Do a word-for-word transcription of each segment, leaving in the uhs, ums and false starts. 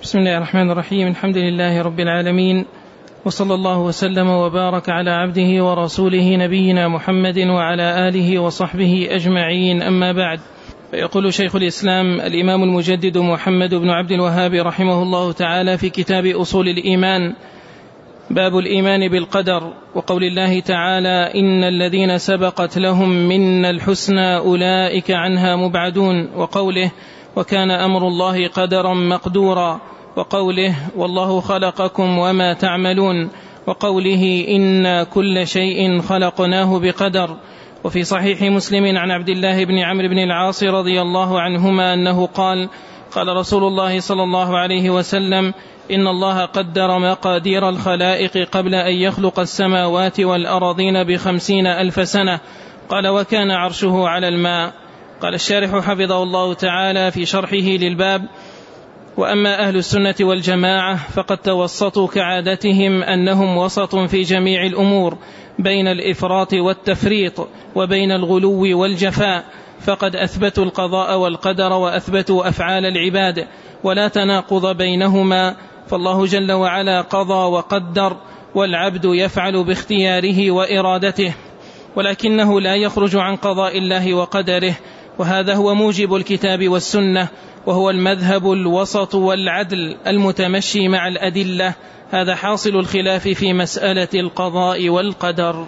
بسم الله الرحمن الرحيم. الحمد لله رب العالمين، وصلى الله وسلم وبارك على عبده ورسوله نبينا محمد وعلى آله وصحبه أجمعين، أما بعد. فيقول شيخ الإسلام الإمام المجدد محمد بن عبد الوهاب رحمه الله تعالى في كتاب أصول الإيمان: باب الإيمان بالقدر، وقول الله تعالى: إن الذين سبقت لهم منا الحسنى أولئك عنها مبعدون، وقوله: وكان أمر الله قدرا مقدورا، وقوله: والله خلقكم وما تعملون، وقوله: إنا كل شيء خلقناه بقدر. وفي صحيح مسلم عن عبد الله بن عمرو بن العاص رضي الله عنهما أنه قال: قال رسول الله صلى الله عليه وسلم: إن الله قدر مقادير الخلائق قبل أن يخلق السماوات والأرضين بخمسين ألف سنة. قال: وكان عرشه على الماء. قال الشارح حفظه الله تعالى في شرحه للباب: وأما أهل السنة والجماعة فقد توسطوا كعادتهم أنهم وسط في جميع الأمور، بين الإفراط والتفريط وبين الغلو والجفاء، فقد أثبتوا القضاء والقدر وأثبتوا أفعال العباد، ولا تناقض بينهما، فالله جل وعلا قضى وقدر، والعبد يفعل باختياره وإرادته، ولكنه لا يخرج عن قضاء الله وقدره، وهذا هو موجب الكتاب والسنة، وهو المذهب الوسط والعدل المتمشي مع الأدلة. هذا حاصل الخلاف في مسألة القضاء والقدر.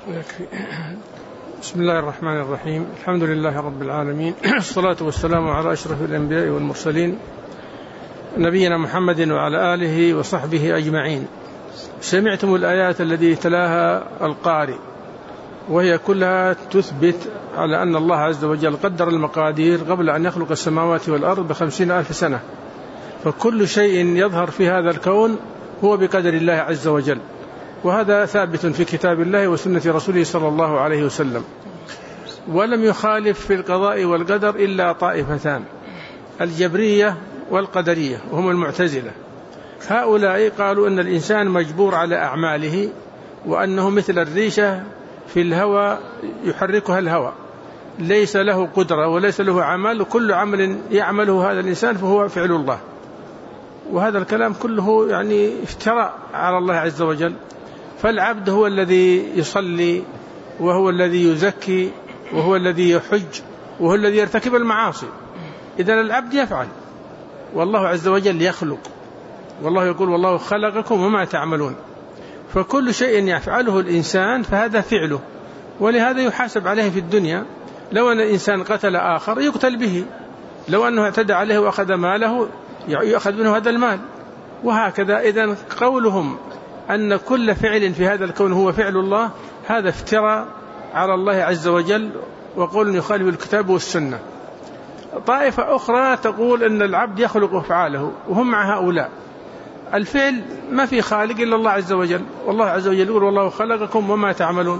بسم الله الرحمن الرحيم. الحمد لله رب العالمين، الصلاة والسلام على أشرف الأنبياء والمرسلين، نبينا محمد وعلى آله وصحبه أجمعين. سمعتم الآيات التي تلاها القارئ، وهي كلها تثبت على أن الله عز وجل قدر المقادير قبل أن يخلق السماوات والأرض بخمسين ألف سنة، فكل شيء يظهر في هذا الكون هو بقدر الله عز وجل، وهذا ثابت في كتاب الله وسنة رسوله صلى الله عليه وسلم. ولم يخالف في القضاء والقدر إلا طائفتان: الجبرية والقدرية، وهم المعتزلة. هؤلاء قالوا أن الإنسان مجبور على أعماله، وأنه مثل الريشة في الهوى يحركها الهوى، ليس له قدرة وليس له عمل، وكل عمل يعمله هذا الإنسان فهو فعل الله. وهذا الكلام كله يعني افتراء على الله عز وجل. فالعبد هو الذي يصلي، وهو الذي يزكي، وهو الذي يحج، وهو الذي يرتكب المعاصي. إذن العبد يفعل، والله عز وجل يخلق، والله يقول: والله خلقكم وما تعملون. فكل شيء يفعله الإنسان فهذا فعله، ولهذا يحاسب عليه في الدنيا. لو أن الإنسان قتل آخر يقتل به، لو أنه اعتدى عليه وأخذ ماله يأخذ منه هذا المال، وهكذا. إذن قولهم أن كل فعل في هذا الكون هو فعل الله هذا افتراء على الله عز وجل، وقول يخالف الكتاب والسنة. طائفة أخرى تقول أن العبد يخلق أفعاله، وهم مع هؤلاء. الفعل ما في خالق إلا الله عز وجل، والله عز وجل يقول: والله خلقكم وما تعملون.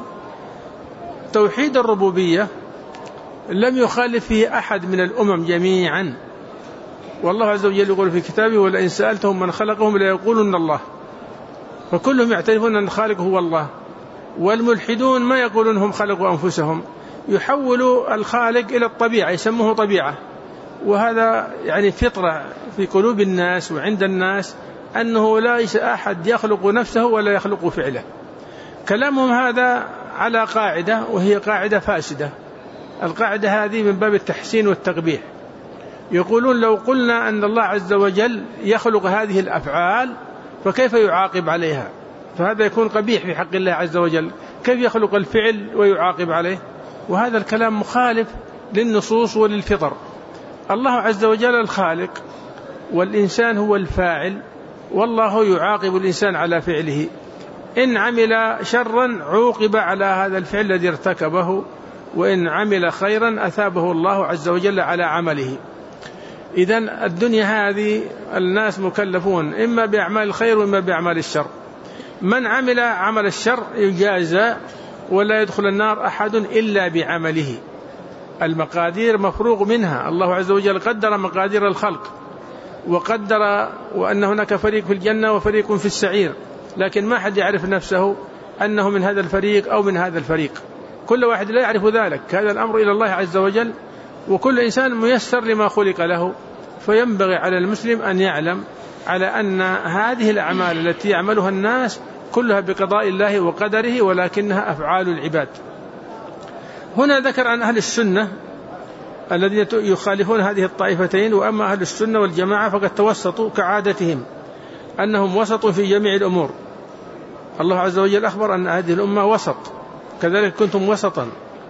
توحيد الربوبية لم يخالف فيه أحد من الأمم جميعا، والله عز وجل يقول في كتابه: ولئن سألتهم من خلقهم ليقولن الله. فكلهم يعترفون أن الخالق هو الله. والملحدون ما يقولون هم خلقوا أنفسهم، يحولوا الخالق إلى الطبيعة، يسموه طبيعة، وهذا يعني فطرة في قلوب الناس وعند الناس، أنه لا أحد يخلق نفسه ولا يخلق فعله. كلامهم هذا على قاعدة، وهي قاعدة فاسدة. القاعدة هذه من باب التحسين والتقبيح. يقولون: لو قلنا أن الله عز وجل يخلق هذه الأفعال فكيف يعاقب عليها؟ فهذا يكون قبيح في حق الله عز وجل. كيف يخلق الفعل ويعاقب عليه؟ وهذا الكلام مخالف للنصوص وللفطر. الله عز وجل الخالق، والإنسان هو الفاعل، والله يعاقب الإنسان على فعله. إن عمل شرا عوقب على هذا الفعل الذي ارتكبه، وإن عمل خيرا أثابه الله عز وجل على عمله. إذن الدنيا هذه الناس مكلفون إما بأعمال الخير وإما بأعمال الشر. من عمل عمل الشر يجازى، ولا يدخل النار أحد إلا بعمله. المقادير مفروغ منها، الله عز وجل قدر مقادير الخلق، وقدر وأن هناك فريق في الجنة وفريق في السعير، لكن ما حد يعرف نفسه أنه من هذا الفريق أو من هذا الفريق، كل واحد لا يعرف ذلك. هذا الأمر إلى الله عز وجل، وكل إنسان ميسر لما خلق له. فينبغي على المسلم أن يعلم على أن هذه الأعمال التي يعملها الناس كلها بقضاء الله وقدره، ولكنها أفعال العباد. هنا ذكر عن أهل السنة الذين يخالفون هذه الطائفتين، وأما أهل السنة والجماعة فقد توسطوا كعادتهم، أنهم وسط في جميع الأمور. الله عز وجل أخبر أن هذه الأمة وسط، كذلك كنتم وسطا.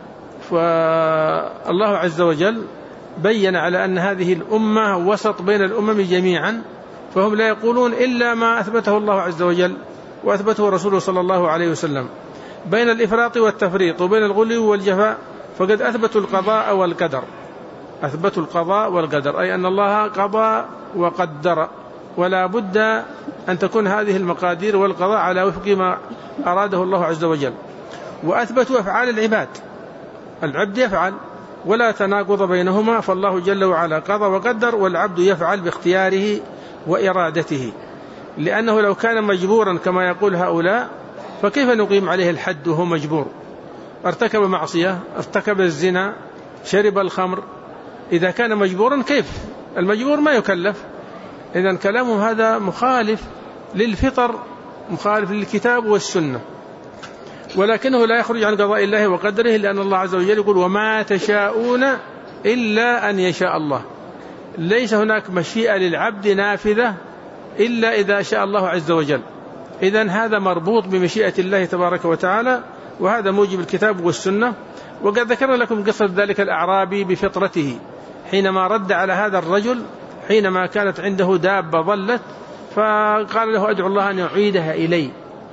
فالله عز وجل بين على أن هذه الأمة وسط بين الأمم جميعا، فهم لا يقولون إلا ما أثبته الله عز وجل وأثبته رسوله صلى الله عليه وسلم. بين الإفراط والتفريط وبين الغلو والجفاء فقد أثبتوا القضاء والقدر، أثبتوا القضاء والقدر، أي أن الله قضى وقدر، ولا بد أن تكون هذه المقادير والقضاء على وفق ما أراده الله عز وجل. وأثبتوا أفعال العباد، العبد يفعل ولا تناقض بينهما، فالله جل وعلا قضى وقدر، والعبد يفعل باختياره وإرادته، لأنه لو كان مجبورا كما يقول هؤلاء فكيف نقيم عليه الحد وهو مجبور؟ ارتكب معصية، ارتكب الزنا، شرب الخمر، إذا كان مجبورا كيف؟ المجبور ما يكلف. إذن كلامه هذا مخالف للفطر، مخالف للكتاب والسنة، ولكنه لا يخرج عن قضاء الله وقدره، لأن الله عز وجل يقول وما تشاءون إلا أن يشاء الله. ليس هناك مشيئة للعبد نافذة إلا إذا شاء الله عز وجل. إذن هذا مربوط بمشيئة الله تبارك وتعالى، وهذا موجب الكتاب والسنة. وقد ذكر لكم قصة ذلك الأعرابي بفطرته حينما رد على هذا الرجل حينما كانت عنده دابة ضلت، فقال له أدعو الله أن يعيدها إلي،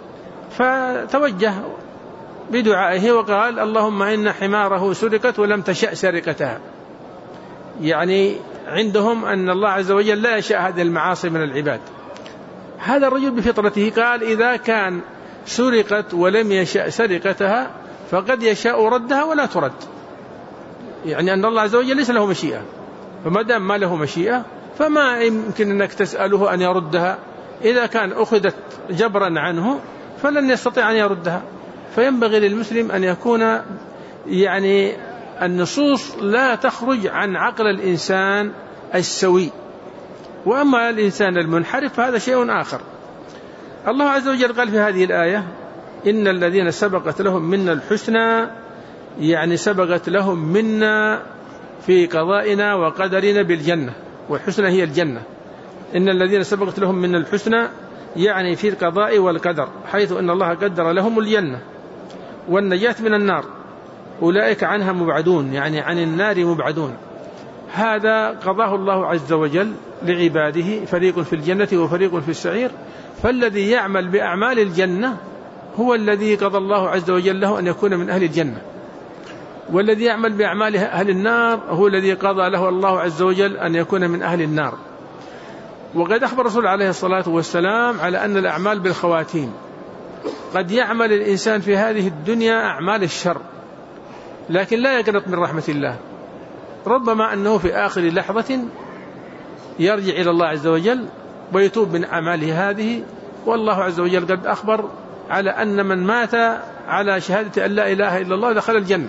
فتوجه بدعائه وقال اللهم إن حماره سرقت ولم تشأ سرقتها. يعني عندهم أن الله عز وجل لا يشاء هذه المعاصي من العباد. هذا الرجل بفطرته قال إذا كان سرقت ولم يشاء سرقتها فقد يشاء ردها ولا ترد، يعني أن الله عز وجل ليس له مشيئة، فما دام ما له مشيئة فما يمكن أنك تسأله أن يردها. إذا كان أخذت جبرا عنه فلن يستطيع أن يردها. فينبغي للمسلم أن يكون يعني النصوص لا تخرج عن عقل الإنسان السوي، وأما الإنسان المنحرف فهذا شيء آخر. الله عز وجل قال في هذه الآية إن الذين سبقت لهم منا الحسنى، يعني سبقت لهم منا في قضائنا وقدرنا بالجنة، والحسنى هي الجنة. إن الذين سبقت لهم منا الحسنى يعني في القضاء والقدر، حيث أن الله قدر لهم الجنة والنجاة من النار، أولئك عنها مبعدون، يعني عن النار مبعدون. هذا قضاه الله عز وجل لعباده، فريق في الجنة وفريق في السعير. فالذي يعمل بأعمال الجنة هو الذي قضى الله عز وجل له أن يكون من أهل الجنة، والذي يعمل بأعمال أهل النار هو الذي قضى له الله عز وجل أن يكون من أهل النار. وقد أخبر الرسول عليه الصلاة والسلام على أن الأعمال بالخواتيم. قد يعمل الإنسان في هذه الدنيا أعمال الشر لكن لا يقنط من رحمة الله، ربما أنه في آخر لحظة يرجع إلى الله عز وجل ويتوب من أعماله هذه. والله عز وجل قد أخبر على أن من مات على شهادة أن لا إله إلا الله دخل الجنة.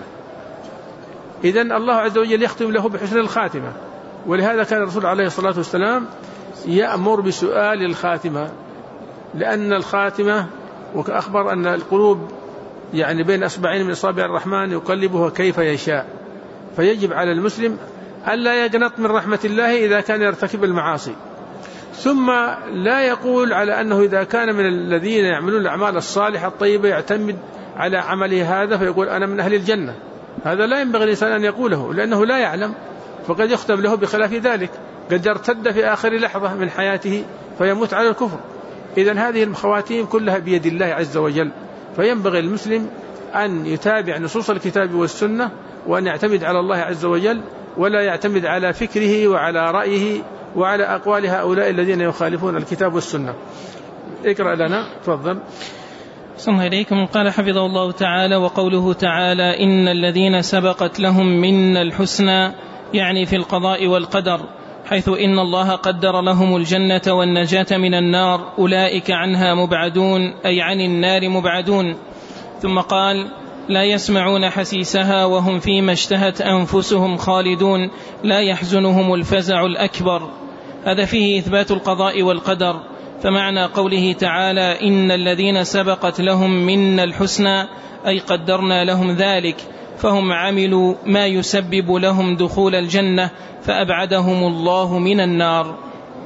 إذن الله عز وجل يختم له بحسن الخاتمة، ولهذا كان الرسول عليه الصلاة والسلام يأمر بسؤال الخاتمة، لأن الخاتمة وكأخبر أن القلوب يعني بين أصبعين من أصابع الرحمن يقلبها كيف يشاء، فيجب على المسلم ألا يقنط من رحمة الله إذا كان يرتكب المعاصي. ثم لا يقول على أنه إذا كان من الذين يعملون الأعمال الصالحة الطيبة يعتمد على عمله هذا فيقول أنا من أهل الجنة. هذا لا ينبغي الإنسان أن يقوله، لأنه لا يعلم، فقد يختم له بخلاف ذلك، قد يرتد في آخر لحظة من حياته فيموت على الكفر. إذن هذه الخواتيم كلها بيد الله عز وجل، فينبغي المسلم أن يتابع نصوص الكتاب والسنة، وأن يعتمد على الله عز وجل، ولا يعتمد على فكره وعلى رأيه وعلى أقوال هؤلاء الذين يخالفون الكتاب والسنة. اقرأ لنا تفضل. صلى الله عليكم. قال حفظه الله تعالى: وقوله تعالى إن الذين سبقت لهم منا الحسنى يعني في القضاء والقدر، حيث إن الله قدر لهم الجنة والنجاة من النار، أولئك عنها مبعدون أي عن النار مبعدون. ثم قال: لا يسمعون حسيسها وهم فيما اشتهت أنفسهم خالدون، لا يحزنهم الفزع الأكبر. هذا فيه إثبات القضاء والقدر. فمعنى قوله تعالى إن الذين سبقت لهم منا الحسنى أي قدرنا لهم ذلك، فهم عملوا ما يسبب لهم دخول الجنة فأبعدهم الله من النار.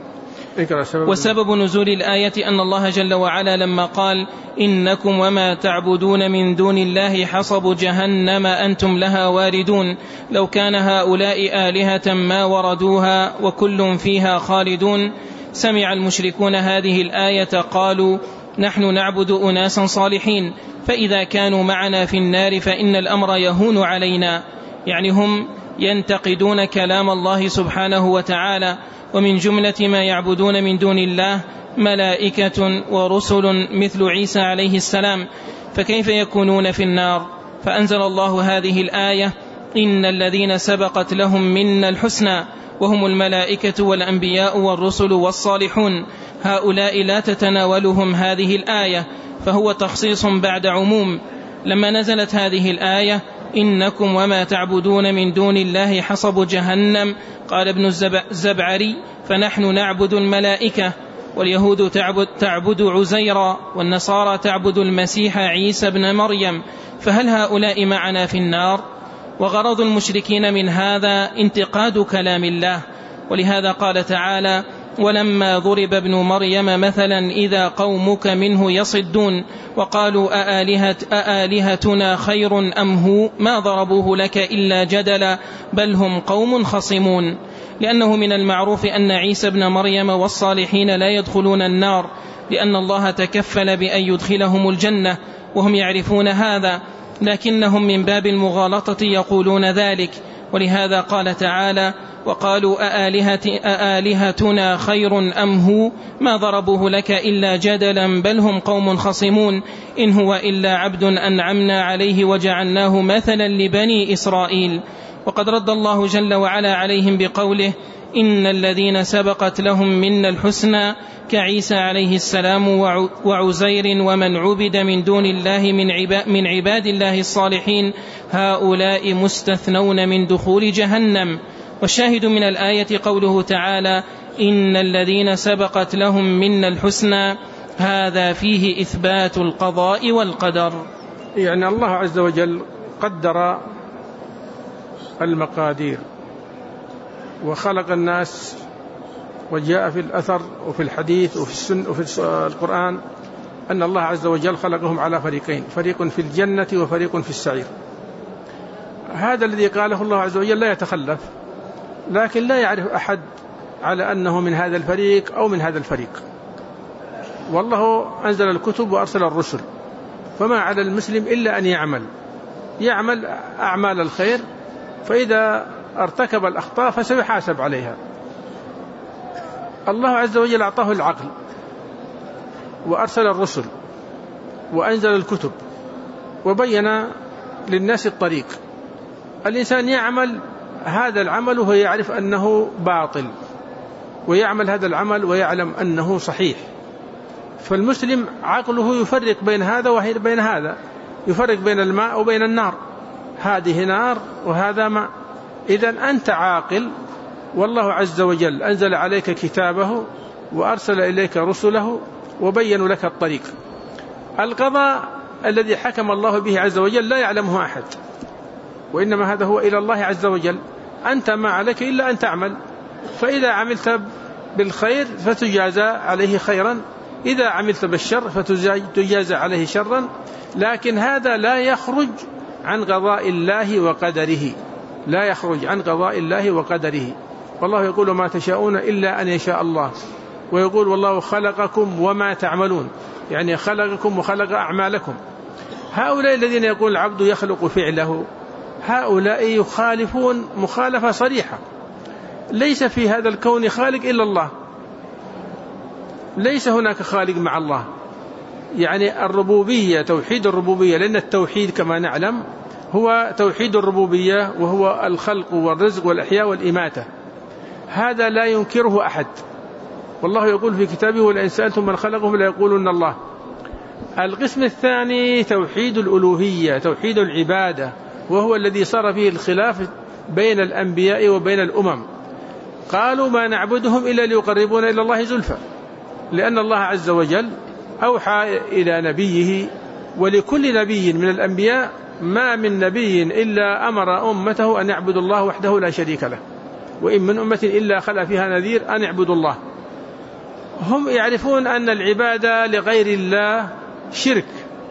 وسبب نزول الآية أن الله جل وعلا لما قال إنكم وما تعبدون من دون الله حصب جهنم أنتم لها واردون لو كان هؤلاء آلهة ما وردوها وكل فيها خالدون، سمع المشركون هذه الآية قالوا نحن نعبد أناسا صالحين، فإذا كانوا معنا في النار فإن الأمر يهون علينا. يعني هم ينتقدون كلام الله سبحانه وتعالى. ومن جملة ما يعبدون من دون الله ملائكة ورسل مثل عيسى عليه السلام، فكيف يكونون في النار؟ فأنزل الله هذه الآية إن الذين سبقت لهم منا الحسنى وهم الملائكة والأنبياء والرسل والصالحون، هؤلاء لا تتناولهم هذه الآية، فهو تخصيص بعد عموم. لما نزلت هذه الآية إنكم وما تعبدون من دون الله حصب جهنم، قال ابن الزبعري فنحن نعبد الملائكة، واليهود تعبد, تعبد عزيرا، والنصارى تعبد المسيح عيسى بن مريم، فهل هؤلاء معنا في النار؟ وغرض المشركين من هذا انتقاد كلام الله، ولهذا قال تعالى ولما ضرب ابن مريم مثلا إذا قومك منه يصدون وقالوا أآلهة أآلهتنا خير أم هو ما ضربوه لك إلا جدلا بل هم قوم خصمون. لأنه من المعروف أن عيسى بن مريم والصالحين لا يدخلون النار، لأن الله تكفل بأن يدخلهم الجنة وهم يعرفون هذا، لكنهم من باب المغالطة يقولون ذلك. ولهذا قال تعالى وقالوا أآلهة أآلهتنا خير أم هو ما ضربوه لك إلا جدلا بل هم قوم خصمون إن هو إلا عبد أنعمنا عليه وجعلناه مثلا لبني إسرائيل. وقد رد الله جل وعلا عليهم بقوله إن الذين سبقت لهم منا الحسنى كعيسى عليه السلام وعزير ومن عبد من دون الله من عباد الله الصالحين هؤلاء مستثنون من دخول جهنم. والشاهد من الآية قوله تعالى إن الذين سبقت لهم منا الحسنى، هذا فيه إثبات القضاء والقدر. يعني الله عز وجل قدر المقادير وخلق الناس، وجاء في الأثر وفي الحديث وفي السنة وفي القرآن أن الله عز وجل خلقهم على فريقين، فريق في الجنة وفريق في السعير. هذا الذي قاله الله عز وجل لا يتخلف، لكن لا يعرف أحد على أنه من هذا الفريق أو من هذا الفريق. والله أنزل الكتب وأرسل الرسل، فما على المسلم إلا أن يعمل يعمل أعمال الخير، فإذا ارتكب الأخطاء فسيحاسب عليها. الله عز وجل أعطاه العقل وأرسل الرسل وأنزل الكتب وبين للناس الطريق. الإنسان يعمل هذا العمل وهو يعرف أنه باطل، ويعمل هذا العمل ويعلم أنه صحيح. فالمسلم عقله يفرق بين هذا وبين هذا، يفرق بين الماء وبين النار، هذه نار وهذا ماء. إذن أنت عاقل، والله عز وجل أنزل عليك كتابه وأرسل إليك رسله وبينوا لك الطريق. القضاء الذي حكم الله به عز وجل لا يعلمه أحد، وإنما هذا هو إلى الله عز وجل. أنت ما عليك إلا أن تعمل، فإذا عملت بالخير فتجازى عليه خيرا، إذا عملت بالشر فتجازى عليه شرا. لكن هذا لا يخرج عن قضاء الله وقدره، لا يخرج عن قضاء الله وقدره. والله يقول ما تشاءون إلا أن يشاء الله، ويقول والله خلقكم وما تعملون، يعني خلقكم وخلق أعمالكم. هؤلاء الذين يقول العبد يخلق فعله، هؤلاء يخالفون مخالفة صريحة. ليس في هذا الكون خالق إلا الله، ليس هناك خالق مع الله. يعني الربوبية، توحيد الربوبية، لأن التوحيد كما نعلم هو توحيد الربوبية، وهو الخلق والرزق والإحياء والإماتة، هذا لا ينكره أحد. والله يقول في كتابه ولئن سألتم من خلقهم ليقولن الله. القسم الثاني توحيد الألوهية، توحيد العبادة، وهو الذي صار فيه الخلاف بين الأنبياء وبين الأمم. قالوا ما نعبدهم إلا ليقربونا إلى الله زلفى، لأن الله عز وجل أوحى إلى نبيه، ولكل نبي من الأنبياء ما من نبي إلا أمر أمته أن يعبدوا الله وحده لا شريك له، وإن من أمة إلا خلا فيها نذير أن يعبدوا الله. هم يعرفون أن العبادة لغير الله شرك،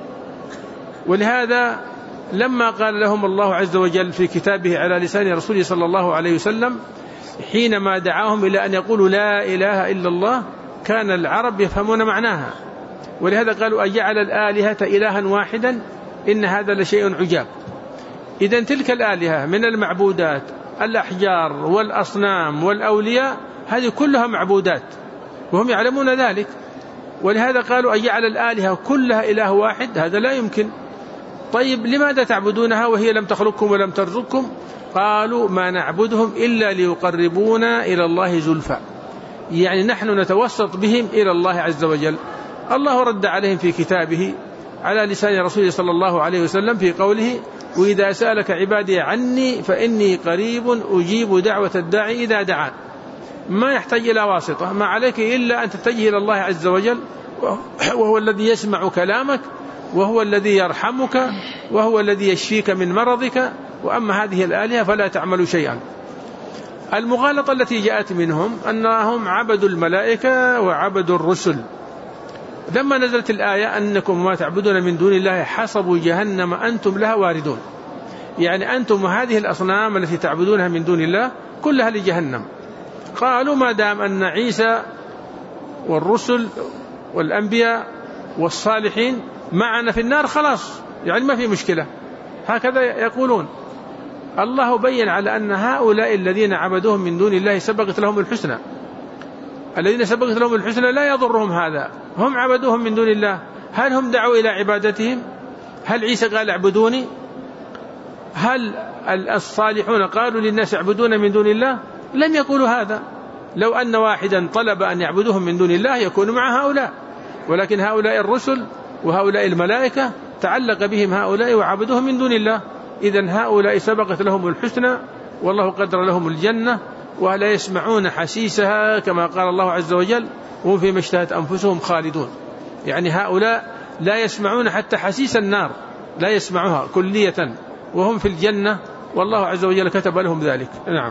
ولهذا لما قال لهم الله عز وجل في كتابه على لسان رسوله صلى الله عليه وسلم حينما دعاهم إلى أن يقولوا لا إله إلا الله، كان العرب يفهمون معناها، ولهذا قالوا أجعل الآلهة إلها واحدا إن هذا لشيء عجاب. إذن تلك الآلهة من المعبودات، الأحجار والأصنام والأولياء، هذه كلها معبودات وهم يعلمون ذلك، ولهذا قالوا أجعل الآلهة كلها إله واحد، هذا لا يمكن. طيب لماذا تعبدونها وهي لم تخلقكم ولم ترزقكم؟ قالوا ما نعبدهم إلا ليقربونا إلى الله زلفى، يعني نحن نتوسط بهم إلى الله عز وجل. الله رد عليهم في كتابه على لسان رسوله صلى الله عليه وسلم في قوله وإذا سألك عبادي عني فإني قريب أجيب دعوة الداعي إذا دعان. ما يحتاج إلى واسطة، ما عليك إلا أن تتجه إلى الله عز وجل، وهو الذي يسمع كلامك، وهو الذي يرحمك، وهو الذي يشفيك من مرضك. وأما هذه الآلهة فلا تعمل شيئا. المغالطة التي جاءت منهم أنهم عبدوا الملائكة وعبدوا الرسل. لما نزلت الآية أنكم ما تعبدون من دون الله حصبوا جهنم أنتم لها واردون، يعني أنتم وهذه الأصنام التي تعبدونها من دون الله كلها لجهنم. قالوا ما دام أن عيسى والرسل والأنبياء والصالحين معنا في النار خلاص، يعني ما في مشكلة، هكذا يقولون. الله بين على أن هؤلاء الذين عبدوهم من دون الله سبقت لهم الحسنى، الذين سبقت لهم الحسنى لا يضرهم هذا، هم عبدوهم من دون الله. هل هم دعوا إلى عبادتهم؟ هل عيسى قال اعبدوني؟ هل الصالحون قالوا للناس اعبدون من دون الله؟ لم يقولوا هذا. لو أن واحدا طلب أن يعبدوهم من دون الله يكون مع هؤلاء، ولكن هؤلاء الرسل وهؤلاء الملائكة تعلق بهم هؤلاء وعبدوهم من دون الله. إذن هؤلاء سبقت لهم الحسنى والله قدر لهم الجنة ولا يسمعون حسيسها كما قال الله عز وجل وهم فيما اشتهت أنفسهم خالدون. يعني هؤلاء لا يسمعون حتى حسيس النار، لا يسمعها كلية، وهم في الجنة والله عز وجل كتب لهم ذلك. نعم.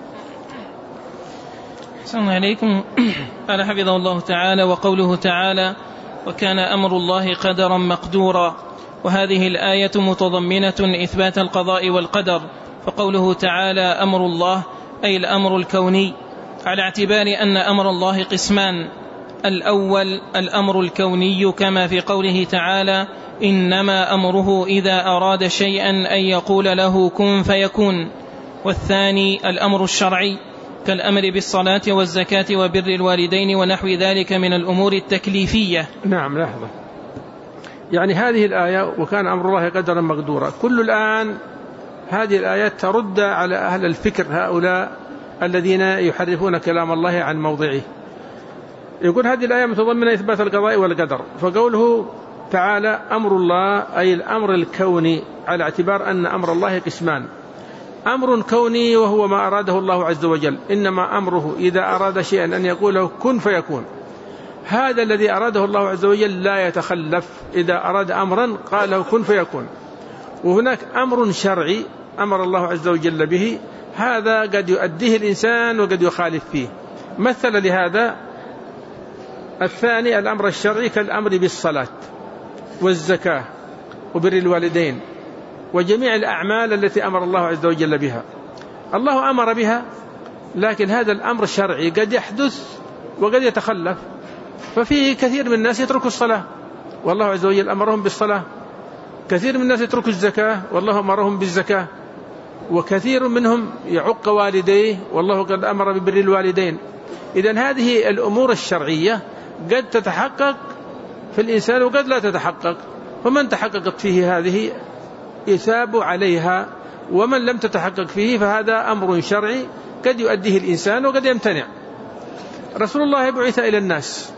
السلام عليكم. قال حفظه الله تعالى وقوله تعالى وكان أمر الله قدرا مقدورا، وهذه الآية متضمنة إثبات القضاء والقدر، فقوله تعالى أمر الله أي الأمر الكوني، على اعتبار أن أمر الله قسمان: الأول الأمر الكوني كما في قوله تعالى إنما أمره إذا أراد شيئا أن يقول له كن فيكون، والثاني الأمر الشرعي كالأمر بالصلاة والزكاة وبر الوالدين ونحو ذلك من الأمور التكليفية. نعم. لحظة، يعني هذه الآية وكان أمر الله قدرا مقدورا، كل الآن هذه الآيات ترد على أهل الفكر هؤلاء الذين يحرفون كلام الله عن موضعه. يقول هذه الآية متضمنة إثبات القضاء والقدر، فقوله تعالى أمر الله أي الأمر الكوني، على اعتبار أن أمر الله قسمان: أمر كوني وهو ما أراده الله عز وجل، إنما أمره إذا أراد شيئا أن يقول له كن فيكون، هذا الذي أراده الله عز وجل لا يتخلف، إذا أراد أمرا قال له كن فيكون. وهناك أمر شرعي أمر الله عز وجل به، هذا قد يؤديه الإنسان وقد يخالف فيه. مثل لهذا الثاني الأمر الشرعي كالأمر بالصلاة والزكاة وبر الوالدين وجميع الأعمال التي أمر الله عز وجل بها. الله أمر بها، لكن هذا الأمر الشرعي قد يحدث وقد يتخلف، ففيه كثير من الناس يتركوا الصلاة والله عز وجل أمرهم بالصلاة، كثير من الناس يتركوا الزكاة والله أمرهم بالزكاة، وكثير منهم يعق والديه والله قد أمر ببر الوالدين. إذن هذه الأمور الشرعية قد تتحقق في الإنسان وقد لا تتحقق، فمن تحققت فيه هذه يثاب عليها، ومن لم تتحقق فيه فهذا أمر شرعي قد يؤديه الإنسان وقد يمتنع. رسول الله بعث إلى الناس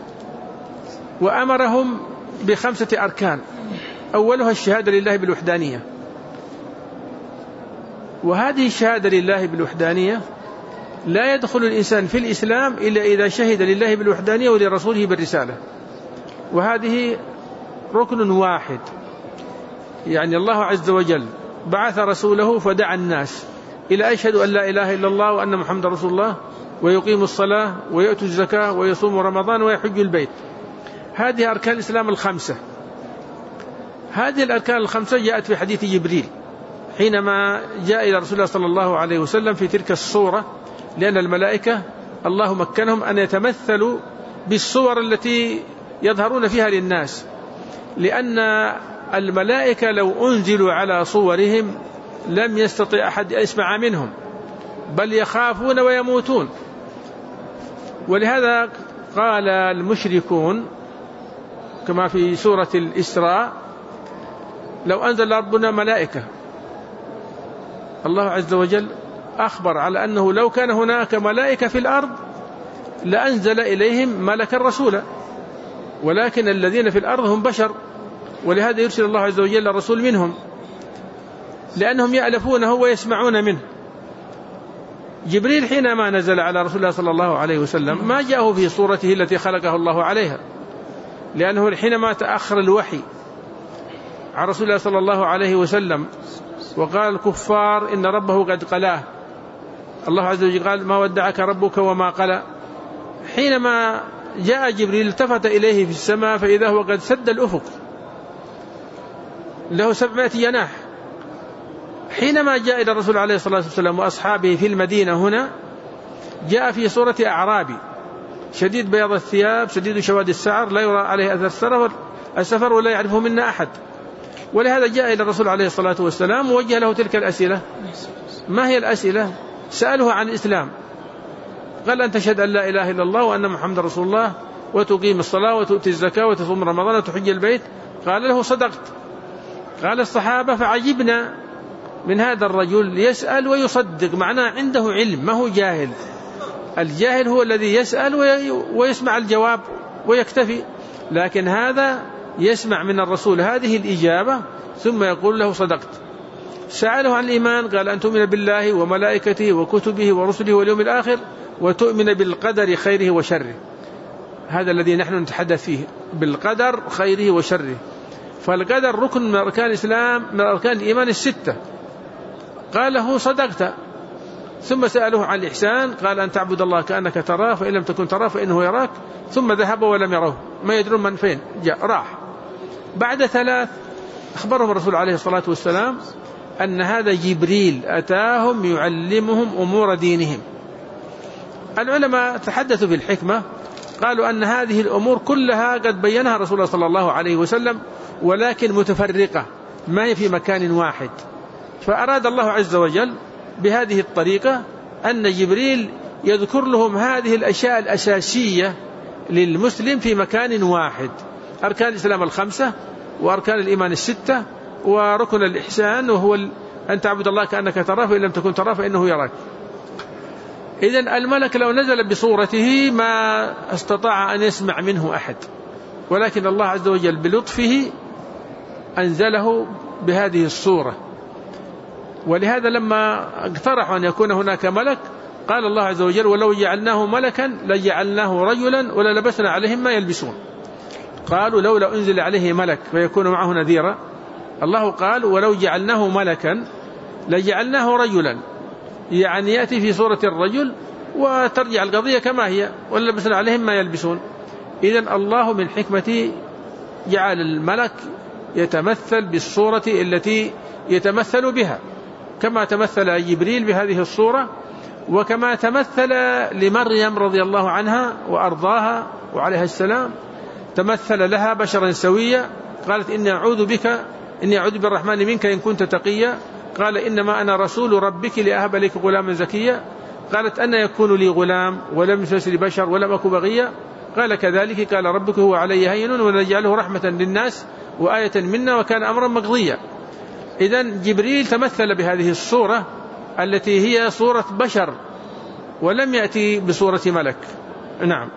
وأمرهم بخمسة أركان، أولها الشهادة لله بالوحدانية، وهذه الشهادة لله بالوحدانية لا يدخل الإنسان في الإسلام إلا إذا شهد لله بالوحدانية ولرسوله بالرسالة، وهذه ركن واحد. يعني الله عز وجل بعث رسوله فدعا الناس إلى أشهد أن لا إله إلا الله وأن محمد رسول الله، ويقيم الصلاة ويؤتوا الزكاة ويصوم رمضان ويحج البيت. هذه أركان الإسلام الخمسة. هذه الأركان الخمسة جاءت في حديث جبريل حينما جاء إلى رسول الله صلى الله عليه وسلم في تلك الصورة، لأن الملائكة الله مكنهم أن يتمثلوا بالصور التي يظهرون فيها للناس، لأن الملائكة لو أنزلوا على صورهم لم يستطيع أحد يسمع منهم، بل يخافون ويموتون. ولهذا قال المشركون كما في سورة الإسراء: لو أنزل ربنا ملائكة. الله عز وجل أخبر على أنه لو كان هناك ملائكة في الأرض لأنزل إليهم ملكا رسولا، ولكن الذين في الأرض هم بشر، ولهذا يرسل الله عز وجل الرسول منهم لأنهم يألفونه ويسمعون منه. جبريل حينما نزل على رسول الله صلى الله عليه وسلم ما جاءه في صورته التي خلقه الله عليها، لأنه حينما تأخر الوحي عن رسول الله صلى الله عليه وسلم وقال الكفار إن ربه قد قلاه، الله عز وجل قال: ما ودعك ربك وما قلى. حينما جاء جبريل التفت إليه في السماء فإذا هو قد سد الأفق، له سبعمائة جناح. حينما جاء إلى الرسول عليه الصلاة والسلام وأصحابه في المدينة هنا، جاء في صورة أعرابي شديد بياض الثياب شديد شواد الشعر، لا يرى عليه أثر السفر ولا يعرفه منا أحد. ولهذا جاء إلى الرسول عليه الصلاة والسلام ووجه له تلك الأسئلة. ما هي الأسئلة؟ سأله عن الإسلام، قال: أن تشهد أن لا إله إلا الله وأن محمد رسول الله، وتقيم الصلاة وتؤتي الزكاة وتصوم رمضان وتحج البيت. قال له: صدقت. قال الصحابة: فعجبنا من هذا الرجل يسأل ويصدق، معناه عنده علم، ما هو جاهل. الجاهل هو الذي يسأل ويسمع الجواب ويكتفي، لكن هذا يسمع من الرسول هذه الإجابة ثم يقول له: صدقت. سأله عن الإيمان، قال: أن تؤمن بالله وملائكته وكتبه ورسله واليوم الآخر وتؤمن بالقدر خيره وشره. هذا الذي نحن نتحدث فيه، بالقدر خيره وشره. فالقدر ركن من أركان الإسلام، من أركان الإيمان الستة. قال له: صدقت. ثم سأله عن الإحسان، قال: أن تعبد الله كأنك تراه فإن لم تكن تراه فإنه يراك. ثم ذهب ولم يروه، ما يدرون من فين جاء، راح. بعد ثلاث أخبرهم الرسول عليه الصلاة والسلام أن هذا جبريل أتاهم يعلمهم أمور دينهم. العلماء تحدثوا في الحكمة، قالوا أن هذه الأمور كلها قد بينها رسول الله صلى الله عليه وسلم، ولكن متفرقة، ما هي في مكان واحد. فأراد الله عز وجل بهذه الطريقة أن جبريل يذكر لهم هذه الأشياء الأساسية للمسلم في مكان واحد: أركان الإسلام الخمسة، وأركان الإيمان الستة، وركن الإحسان وهو أن تعبد الله كأنك تراه فإن لم تكن تراه فإنه يراك. إذن الملك لو نزل بصورته ما استطاع أن يسمع منه أحد، ولكن الله عز وجل بلطفه أنزله بهذه الصورة. ولهذا لما اقترحوا أن يكون هناك ملك قال الله عز وجل: ولو جعلناه ملكا لجعلناه رجلا وللبسنا عليهم ما يلبسون. قالوا: لولا أنزل عليه ملك فيكون معه نذيرا. الله قال: ولو جعلناه ملكا لجعلناه رجلا، يعني يأتي في صورة الرجل وترجع القضية كما هي، وللبسنا عليهم ما يلبسون. إذن الله من حكمته جعل الملك يتمثل بالصورة التي يتمثل بها، كما تمثل جبريل بهذه الصورة، وكما تمثل لمريم رضي الله عنها وأرضاها وعليها السلام، تمثل لها بشرا سويا. قالت: إني أعوذ بك إني أعوذ بالرحمن منك إن كنت تقيا. قال: إنما أنا رسول ربك لأهب لك غلاما زكيا. قالت: أن يكون لي غلام ولم يمسسني بشر ولم أك بغيا. قال: كذلك قال ربك هو علي هين ونجعله رحمة للناس وآية منا وكان أمرا مقضيا. إذن جبريل تمثل بهذه الصورة التي هي صورة بشر ولم يأتي بصورة ملك. نعم.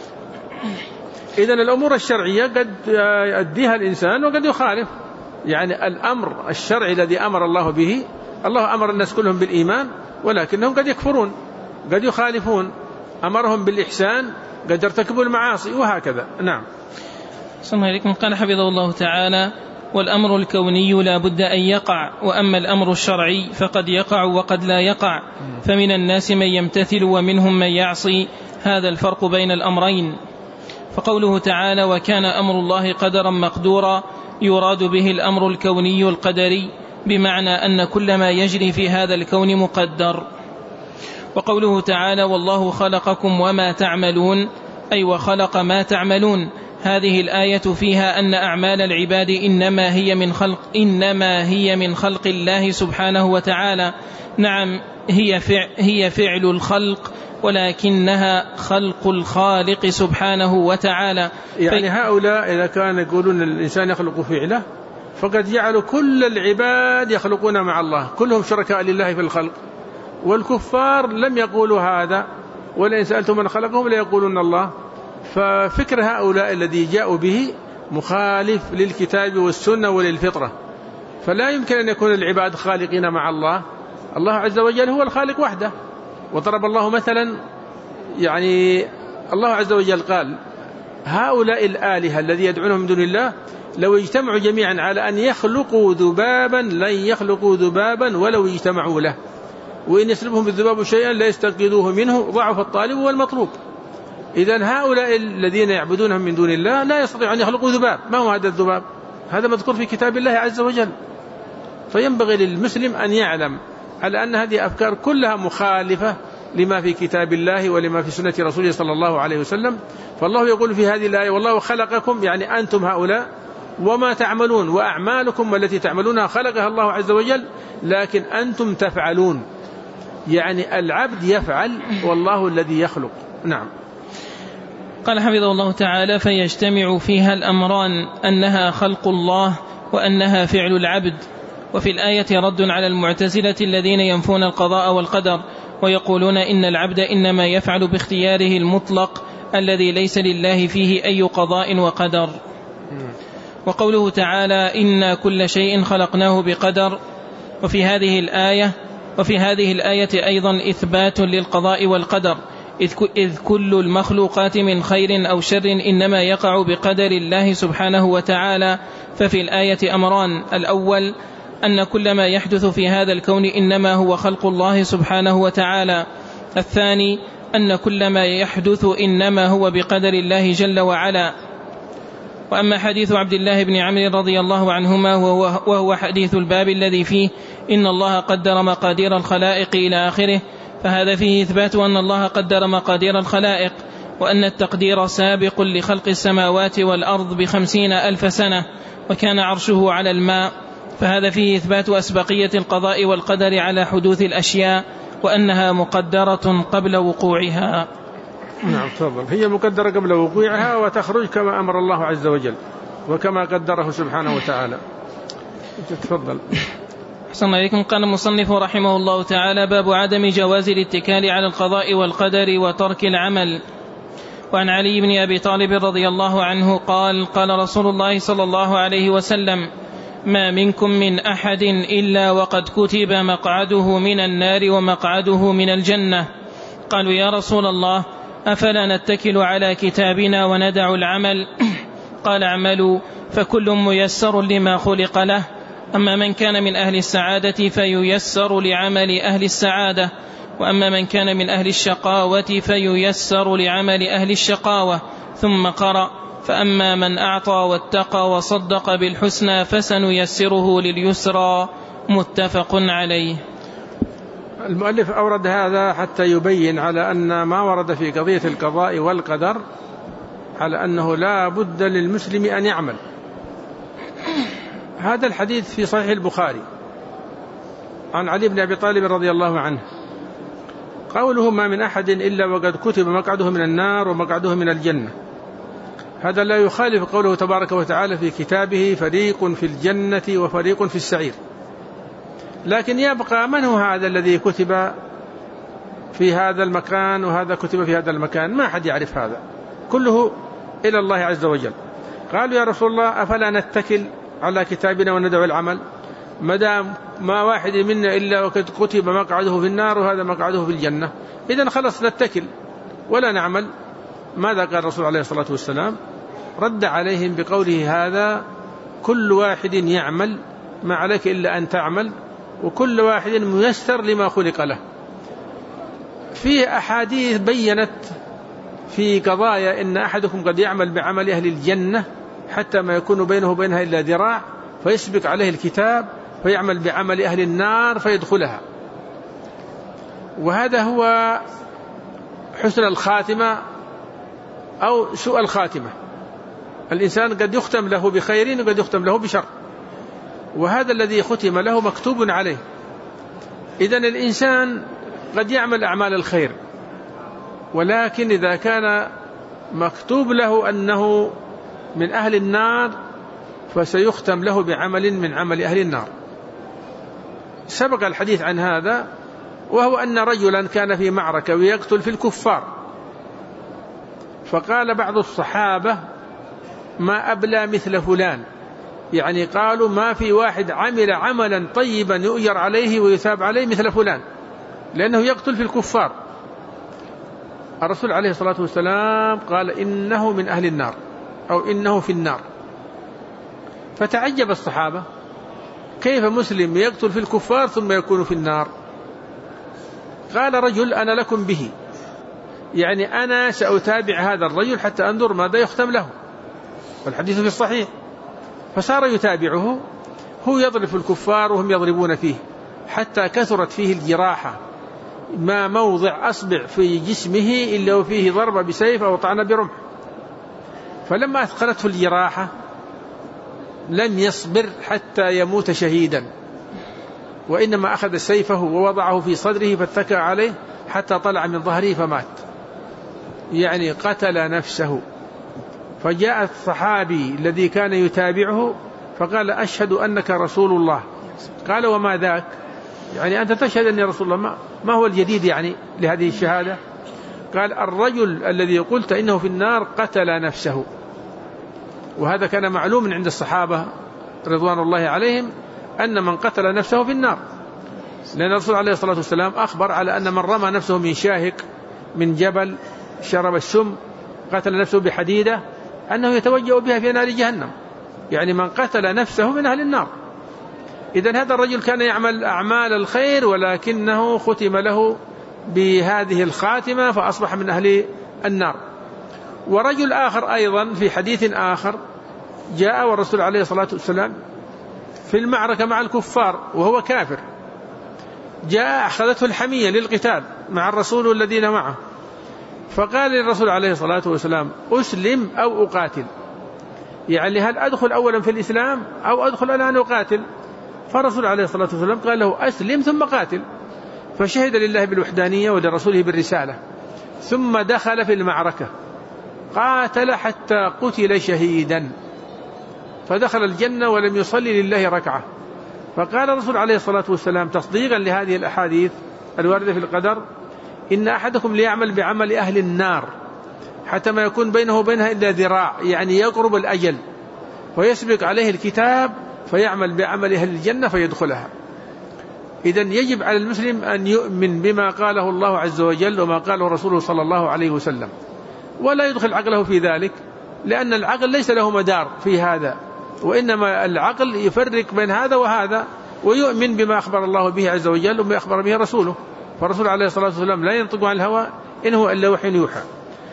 إذن الأمور الشرعية قد يؤديها الإنسان وقد يخالف، يعني الأمر الشرعي الذي أمر الله به، الله أمر الناس كلهم بالإيمان ولكنهم قد يكفرون، قد يخالفون، أمرهم بالإحسان قد يرتكبوا المعاصي وهكذا. نعم. صلى عليكم. قال حفظه الله تعالى: والأمر الكوني لا بد أن يقع، وأما الأمر الشرعي فقد يقع وقد لا يقع، فمن الناس من يمتثل ومنهم من يعصي، هذا الفرق بين الأمرين. فقوله تعالى: وكان أمر الله قدرا مقدورا، يراد به الأمر الكوني القدري، بمعنى أن كل ما يجري في هذا الكون مقدر. وقوله تعالى: والله خلقكم وما تعملون، أي وخلق ما تعملون، هذه الآية فيها أن أعمال العباد إنما هي من خلق إنما هي من خلق الله سبحانه وتعالى. نعم، هي فعل, هي فعل الخلق، ولكنها خلق الخالق سبحانه وتعالى. يعني هؤلاء إذا كان يقولون الإنسان يخلق فعله، فقد جعلوا كل العباد يخلقون مع الله، كلهم شركاء لله في الخلق. والكفار لم يقولوا هذا، ولئن سألتم من خلقهم ليقولون الله. ففكر هؤلاء الذي جاءوا به مخالف للكتاب والسنة وللفطرة، فلا يمكن أن يكون العباد خالقين مع الله. الله عز وجل هو الخالق وحده. وضرب الله مثلا، يعني الله عز وجل قال: هؤلاء الآلهة الذي يدعونهم من دون الله لو اجتمعوا جميعا على أن يخلقوا ذبابا لن يخلقوا ذبابا ولو اجتمعوا له، وإن يسلبهم الذباب شيئا لا يستنقذوه منه، ضعف الطالب والمطلوب. إذن هؤلاء الذين يعبدونهم من دون الله لا يستطيعون أن يخلقوا ذباب. ما هو هذا الذباب؟ هذا مذكور في كتاب الله عز وجل. فينبغي للمسلم أن يعلم على أن هذه أفكار كلها مخالفة لما في كتاب الله ولما في سنة رسوله صلى الله عليه وسلم. فالله يقول في هذه الآية: والله خلقكم، يعني أنتم هؤلاء، وما تعملون، وأعمالكم التي تعملونها خلقها الله عز وجل، لكن أنتم تفعلون. يعني العبد يفعل والله الذي يخلق. نعم. قال حفظه الله تعالى: فيجتمع فيها الأمران، أنها خلق الله وأنها فعل العبد. وفي الآية رد على المعتزلة الذين ينفون القضاء والقدر، ويقولون إن العبد إنما يفعل باختياره المطلق الذي ليس لله فيه أي قضاء وقدر. وقوله تعالى: إنا كل شيء خلقناه بقدر. وفي هذه الآية وفي هذه الآية أيضا إثبات للقضاء والقدر، إذ كل المخلوقات من خير أو شر إنما يقع بقدر الله سبحانه وتعالى. ففي الآية أمران: الأول أن كل ما يحدث في هذا الكون إنما هو خلق الله سبحانه وتعالى. الثاني أن كل ما يحدث إنما هو بقدر الله جل وعلا. وأما حديث عبد الله بن عمرو رضي الله عنهما وهو حديث الباب الذي فيه إن الله قدر مقادير الخلائق إلى آخره، فهذا فيه إثبات أن الله قدر مقادير الخلائق، وأن التقدير سابق لخلق السماوات والأرض بخمسين ألف سنة، وكان عرشه على الماء، فهذا فيه إثبات أسبقية القضاء والقدر على حدوث الأشياء، وأنها مقدرة قبل وقوعها. نعم تفضل. هي مقدرة قبل وقوعها وتخرج كما أمر الله عز وجل وكما قدره سبحانه وتعالى. تفضل. أحسن إليكم. قال المصنف رحمه الله تعالى: باب عدم جواز الاتكال على القضاء والقدر وترك العمل. وعن علي بن أبي طالب رضي الله عنه قال: قال رسول الله صلى الله عليه وسلم: ما منكم من أحد إلا وقد كتب مقعده من النار ومقعده من الجنة. قالوا: يا رسول الله، أفلا نتكل على كتابنا وندع العمل؟ قال: اعملوا فكل ميسر لما خلق له، أما من كان من أهل السعادة فييسر لعمل أهل السعادة، وأما من كان من أهل الشقاوة فييسر لعمل أهل الشقاوة. ثم قرأ: فأما من أعطى واتقى وصدق بالحسنى فسنيسره لليسرى. متفق عليه. المؤلف أورد هذا حتى يبين على أن ما ورد في قضية القضاء والقدر على أنه لا بد للمسلم أن يعمل. هذا الحديث في صحيح البخاري عن علي بن أبي طالب رضي الله عنه، قوله: ما من أحد إلا وقد كتب مقعده من النار ومقعده من الجنة. هذا لا يخالف قوله تبارك وتعالى في كتابه: فريق في الجنة وفريق في السعير. لكن يبقى من هو هذا الذي كتب في هذا المكان وهذا كتب في هذا المكان؟ ما أحد يعرف هذا، كله إلى الله عز وجل. قالوا: يا رسول الله، أفلا نتكل على كتابنا وندع العمل؟ مدام ما واحد منا إلا وقد كتب مقعده في النار وهذا مقعده في الجنة، إذن خلص نتكل ولا نعمل. ماذا قال الرسول عليه الصلاة والسلام؟ رد عليهم بقوله هذا كل واحد يعمل ما عليك إلا أن تعمل وكل واحد ميسر لما خلق له. فيه أحاديث بيّنت في قضايا إن أحدكم قد يعمل بعمل أهل الجنة حتى ما يكون بينه وبينها إلا ذراع فيسبق عليه الكتاب فيعمل بعمل أهل النار فيدخلها. وهذا هو حسن الخاتمة أو سوء الخاتمة. الإنسان قد يختم له بخير وقد يختم له بشر، وهذا الذي ختم له مكتوب عليه. إذن الإنسان قد يعمل أعمال الخير، ولكن إذا كان مكتوب له أنه من أهل النار فسيختم له بعمل من عمل أهل النار. سبق الحديث عن هذا، وهو أن رجلا كان في معركة ويقتل في الكفار، فقال بعض الصحابة ما أبلى مثل فلان، يعني قالوا ما في واحد عمل عملا طيبا يؤجر عليه ويثاب عليه مثل فلان، لأنه يقتل في الكفار. الرسول عليه الصلاة والسلام قال إنه من أهل النار أو إنه في النار. فتعجب الصحابة كيف مسلم يقتل في الكفار ثم يكون في النار؟ قال رجل أنا لكم به، يعني أنا سأتابع هذا الرجل حتى أنظر ماذا يختم له، والحديث في الصحيح. فصار يتابعه، هو يضرب في الكفار وهم يضربون فيه حتى كثرت فيه الجراحة، ما موضع أصبع في جسمه إلا وفيه ضرب بسيف أو طعن برمح. فلما أثقلته الجراحة لم يصبر حتى يموت شهيدا، وإنما أخذ سيفه ووضعه في صدره فاتكى عليه حتى طلع من ظهره فمات، يعني قتل نفسه. فجاء الصحابي الذي كان يتابعه فقال أشهد أنك رسول الله. قال وما ذاك؟ يعني أنت تشهد أني رسول الله، ما هو الجديد يعني لهذه الشهادة؟ قال الرجل الذي قلت إنه في النار قتل نفسه. وهذا كان معلوم عند الصحابة رضوان الله عليهم أن من قتل نفسه في النار، لأن الرسول عليه الصلاة والسلام أخبر على أن من رمى نفسه من شاهق من جبل شرب السم قتل نفسه بحديدة أنه يتوجأ بها في نار جهنم، يعني من قتل نفسه من أهل النار. إذن هذا الرجل كان يعمل أعمال الخير ولكنه ختم له بهذه الخاتمة فأصبح من أهل النار. ورجل آخر أيضا في حديث آخر جاء والرسول عليه الصلاة والسلام في المعركة مع الكفار وهو كافر، جاء أخذته الحمية للقتال مع الرسول والذين معه، فقال للرسول عليه الصلاة والسلام أسلم أو أقاتل، يعني هل أدخل أولا في الإسلام أو أدخل الآن أقاتل؟ فالرسول عليه الصلاة والسلام قال له أسلم ثم قاتل. فشهد لله بالوحدانية ولرسوله بالرسالة، ثم دخل في المعركة قاتل حتى قتل شهيدا، فدخل الجنة ولم يصلي لله ركعة. فقال الرسول عليه الصلاة والسلام تصديقا لهذه الأحاديث الواردة في القدر إن أحدكم ليعمل بعمل أهل النار حتى ما يكون بينه وبينها إلا ذراع، يعني يقرب الأجل، ويسبق عليه الكتاب فيعمل بعمل أهل الجنة فيدخلها. إذن يجب على المسلم أن يؤمن بما قاله الله عز وجل وما قاله رسوله صلى الله عليه وسلم، ولا يدخل عقله في ذلك، لأن العقل ليس له مدار في هذا، وإنما العقل يفرق بين هذا وهذا ويؤمن بما أخبر الله به عز وجل وما أخبر به رسوله. فالرسول عليه الصلاة والسلام لا ينطق عن الهوى إن هو إلا وحي يوحى.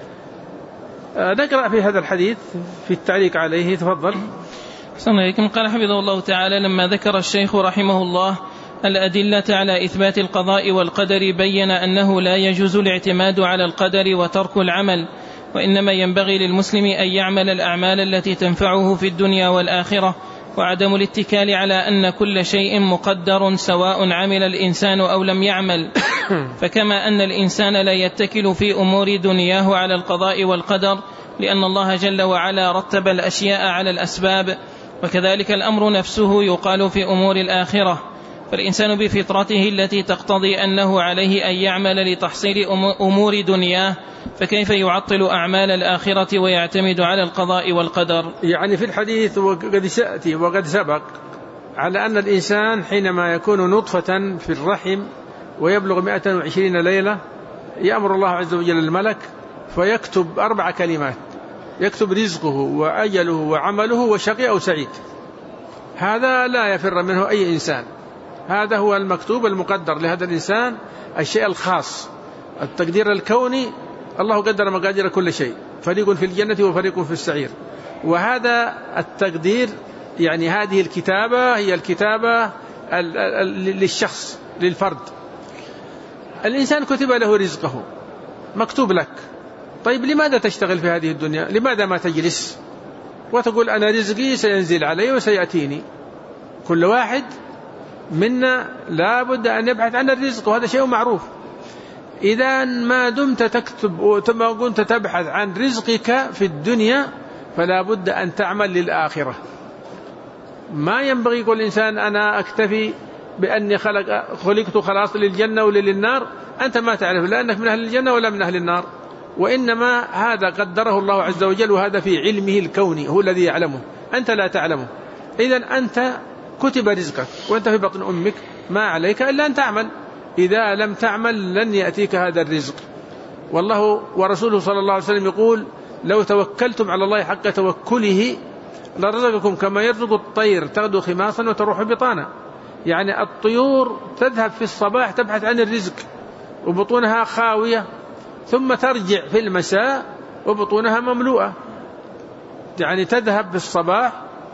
نقرأ في هذا الحديث في التعليق عليه، تفضل. أحسن إليكم. قال حفظه الله تعالى لما ذكر الشيخ رحمه الله الأدلة على إثبات القضاء والقدر بين أنه لا يجوز الاعتماد على القدر وترك العمل، وإنما ينبغي للمسلم أن يعمل الأعمال التي تنفعه في الدنيا والآخرة، وعدم الاتكال على أن كل شيء مقدر سواء عمل الإنسان أو لم يعمل. فكما أن الإنسان لا يتكل في أمور دنياه على القضاء والقدر لأن الله جل وعلا رتب الأشياء على الأسباب، وكذلك الأمر نفسه يقال في أمور الآخرة. فالإنسان بفطرته التي تقتضي أنه عليه أن يعمل لتحصيل أمور دنياه، فكيف يعطل أعمال الآخرة ويعتمد على القضاء والقدر؟ يعني في الحديث وقد سأتي وقد سبق على أن الإنسان حينما يكون نطفة في الرحم ويبلغ مائة وعشرين ليلة يأمر الله عز وجل الملك فيكتب أربع كلمات، يكتب رزقه وأجله وعمله وشقي أو سعيد. هذا لا يفر منه أي إنسان، هذا هو المكتوب المقدر لهذا الإنسان، الشيء الخاص، التقدير الكوني. الله قدر مقادير كل شيء، فريق في الجنة وفريق في السعير. وهذا التقدير يعني هذه الكتابة هي الكتابة للشخص للفرد. الإنسان كتب له رزقه مكتوب لك، طيب لماذا تشتغل في هذه الدنيا؟ لماذا ما تجلس وتقول أنا رزقي سينزل علي وسيأتيني؟ كل واحد منا لا بد أن يبحث عن الرزق، وهذا شيء معروف. إذا ما دمت تكتب وما كنت تبحث عن رزقك في الدنيا فلا بد أن تعمل للآخرة. ما ينبغي كل إنسان أنا أكتفي بأني خلق خلقت خلاص للجنة وللنار. أنت ما تعرف لأنك من أهل الجنة ولا من أهل النار، وإنما هذا قدره الله عز وجل، وهذا في علمه الكوني هو الذي يعلمه، أنت لا تعلمه. إذن أنت كتب رزقك وأنت في بطن أمك، ما عليك إلا أن تعمل. إذا لم تعمل لن يأتيك هذا الرزق. والله ورسوله صلى الله عليه وسلم يقول لو توكلتم على الله حق توكله لرزقكم كما يرزق الطير تغدو خماصا وتروح بطانا. يعني الطيور تذهب في الصباح تبحث عن الرزق وبطونها خاوية، ثم ترجع في المساء وبطونها مملوءة. يعني تذهب في الصباح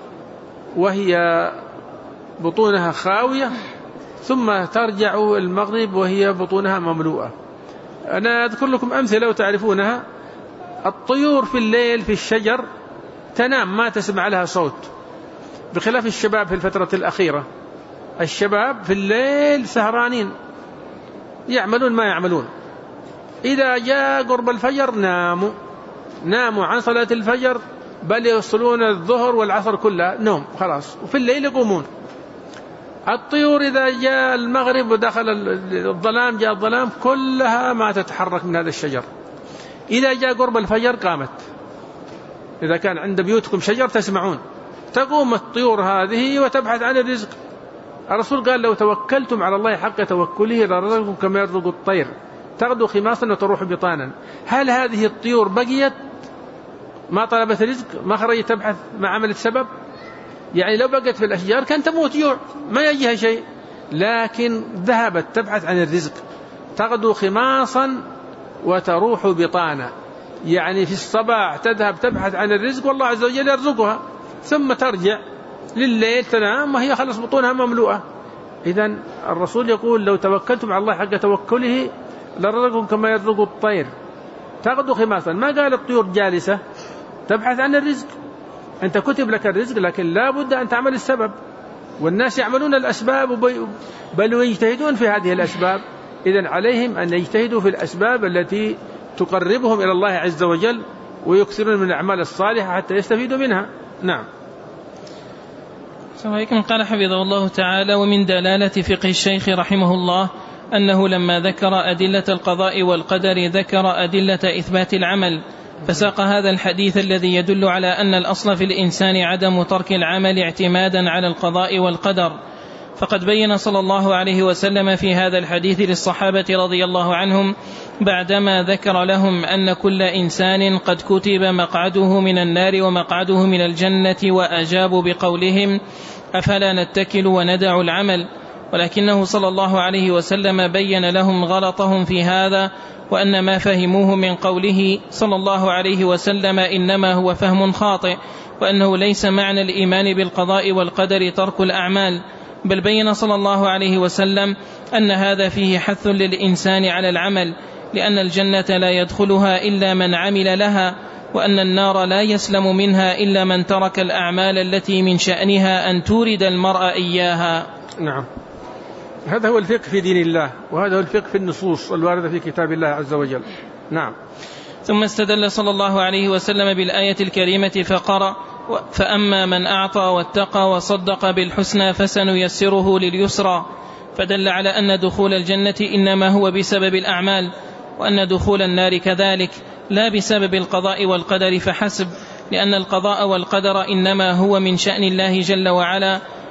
وهي بطونها خاوية، ثم ترجع المغرب وهي بطونها مملوءة. أنا أذكر لكم أمثلة وتعرفونها. الطيور في الليل في الشجر تنام ما تسمع لها صوت، بخلاف الشباب في الفترة الأخيرة. الشباب في الليل سهرانين يعملون ما يعملون، إذا جاء قرب الفجر ناموا ناموا عن صلاة الفجر، بل يوصلون الظهر والعصر كلها نوم خلاص، وفي الليل يقومون. الطيور إذا جاء المغرب ودخل الظلام جاء الظلام كلها ما تتحرك من هذا الشجر. إذا جاء قرب الفجر قامت. إذا كان عند بيوتكم شجر تسمعون، تقوم الطيور هذه وتبحث عن الرزق. الرسول قال لو توكلتم على الله حق توكله لرزقكم كما يرزق الطير تغدو خماصا وتروح بطانا. هل هذه الطيور بقيت ما طلبت رزق، ما خرجت تبحث، ما عملت سبب؟ يعني لو بقت في الأشجار كان تموت جوع ما يجيها شيء، لكن ذهبت تبحث عن الرزق. تغدو خماصا وتروح بطانا، يعني في الصباح تذهب تبحث عن الرزق والله عز وجل يرزقها، ثم ترجع لليل تنام وهي خلص بطونها مملوءة. إذن الرسول يقول لو توكلتم على الله حق توكله لرزقكم كما يرزق الطير تغدو خماصا. ما قال الطيور جالسة تبحث عن الرزق، أنت كتب لك الرزق، لكن لا بد أن تعمل السبب. والناس يعملون الأسباب بل ويجتهدون في هذه الأسباب. إذن عليهم أن يجتهدوا في الأسباب التي تقربهم إلى الله عز وجل، ويكثرون من الأعمال الصالحة حتى يستفيدوا منها. نعم. قال حفظه الله تعالى: ومن دلالة فقه الشيخ رحمه الله أنه لما ذكر أدلة القضاء والقدر ذكر أدلة إثبات العمل، فساق هذا الحديث الذي يدل على أن الأصل في الإنسان عدم ترك العمل اعتمادا على القضاء والقدر. فقد بين صلى الله عليه وسلم في هذا الحديث للصحابة رضي الله عنهم بعدما ذكر لهم أن كل إنسان قد كتب مقعده من النار ومقعده من الجنة، وأجابوا بقولهم: أفلا نتكل وندع العمل؟ ولكنه صلى الله عليه وسلم بين لهم غلطهم في هذا، وأن ما فهموه من قوله صلى الله عليه وسلم إنما هو فهم خاطئ، وأنه ليس معنى الإيمان بالقضاء والقدر ترك الأعمال، بل بين صلى الله عليه وسلم أن هذا فيه حث للإنسان على العمل، لأن الجنة لا يدخلها إلا من عمل لها، وأن النار لا يسلم منها إلا من ترك الأعمال التي من شأنها أن تورد المرء إياها. نعم، هذا هو الفقه في دين الله، وهذا هو الفقه في النصوص الواردة في كتاب الله عز وجل. نعم. ثم استدل صلى الله عليه وسلم بالآية الكريمة فقرأ: فأما من أعطى واتقى وصدق بالحسنى فسنيسره لليسرى، فدل على أن دخول الجنة إنما هو بسبب الأعمال، وأن دخول النار كذلك لا بسبب القضاء والقدر فحسب، لأن القضاء والقدر إنما هو من شأن الله جل وعلا،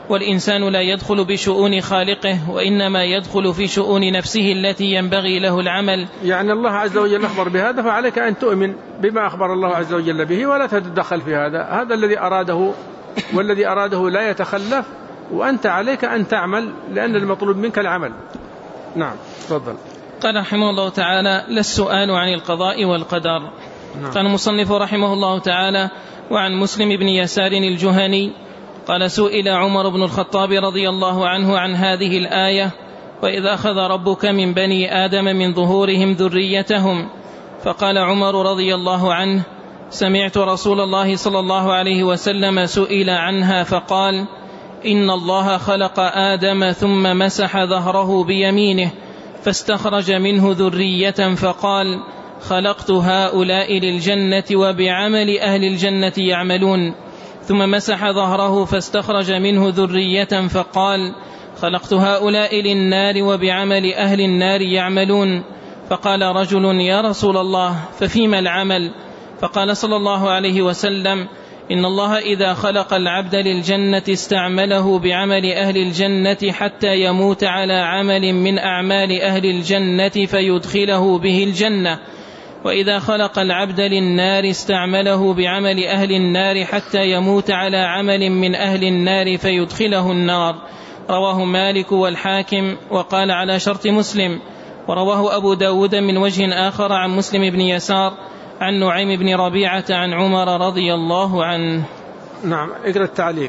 والإنسان لا يدخل بشؤون خالقه وإنما يدخل في شؤون نفسه التي ينبغي له العمل. يعني الله عز وجل أخبر بهذا، فعليك أن تؤمن بما أخبر الله عز وجل به ولا تتدخل في هذا. هذا الذي أراده، والذي أراده لا يتخلف، وأنت عليك أن تعمل لأن المطلوب منك العمل. نعم تفضل. قال رحمه الله تعالى: لا السؤال عن القضاء والقدر. نعم. قال المصنف رحمه الله تعالى: وعن مسلم بن يسار الجهني قال: سئل عمر بن الخطاب رضي الله عنه عن هذه الآية: وإذ أخذ ربك من بني آدم من ظهورهم ذريتهم. فقال عمر رضي الله عنه: سمعت رسول الله صلى الله عليه وسلم سئل عنها فقال: إن الله خلق آدم ثم مسح ظهره بيمينه فاستخرج منه ذرية فقال: خلقت هؤلاء للجنة وبعمل أهل الجنة يعملون. ثم مسح ظهره فاستخرج منه ذرية فقال: خلقت هؤلاء للنار وبعمل أهل النار يعملون. فقال رجل: يا رسول الله، ففيما العمل؟ فقال صلى الله عليه وسلم: إن الله إذا خلق العبد للجنة استعمله بعمل أهل الجنة حتى يموت على عمل من أعمال أهل الجنة فيدخله به الجنة، وإذا خلق العبد للنار استعمله بعمل أهل النار حتى يموت على عمل من أهل النار فيدخله النار. رواه مالك والحاكم وقال على شرط مسلم. ورواه أبو داود من وجه آخر عن مسلم بن يسار عن نعيم بن ربيعة عن عمر رضي الله عنه. نعم اقرأ التعليق.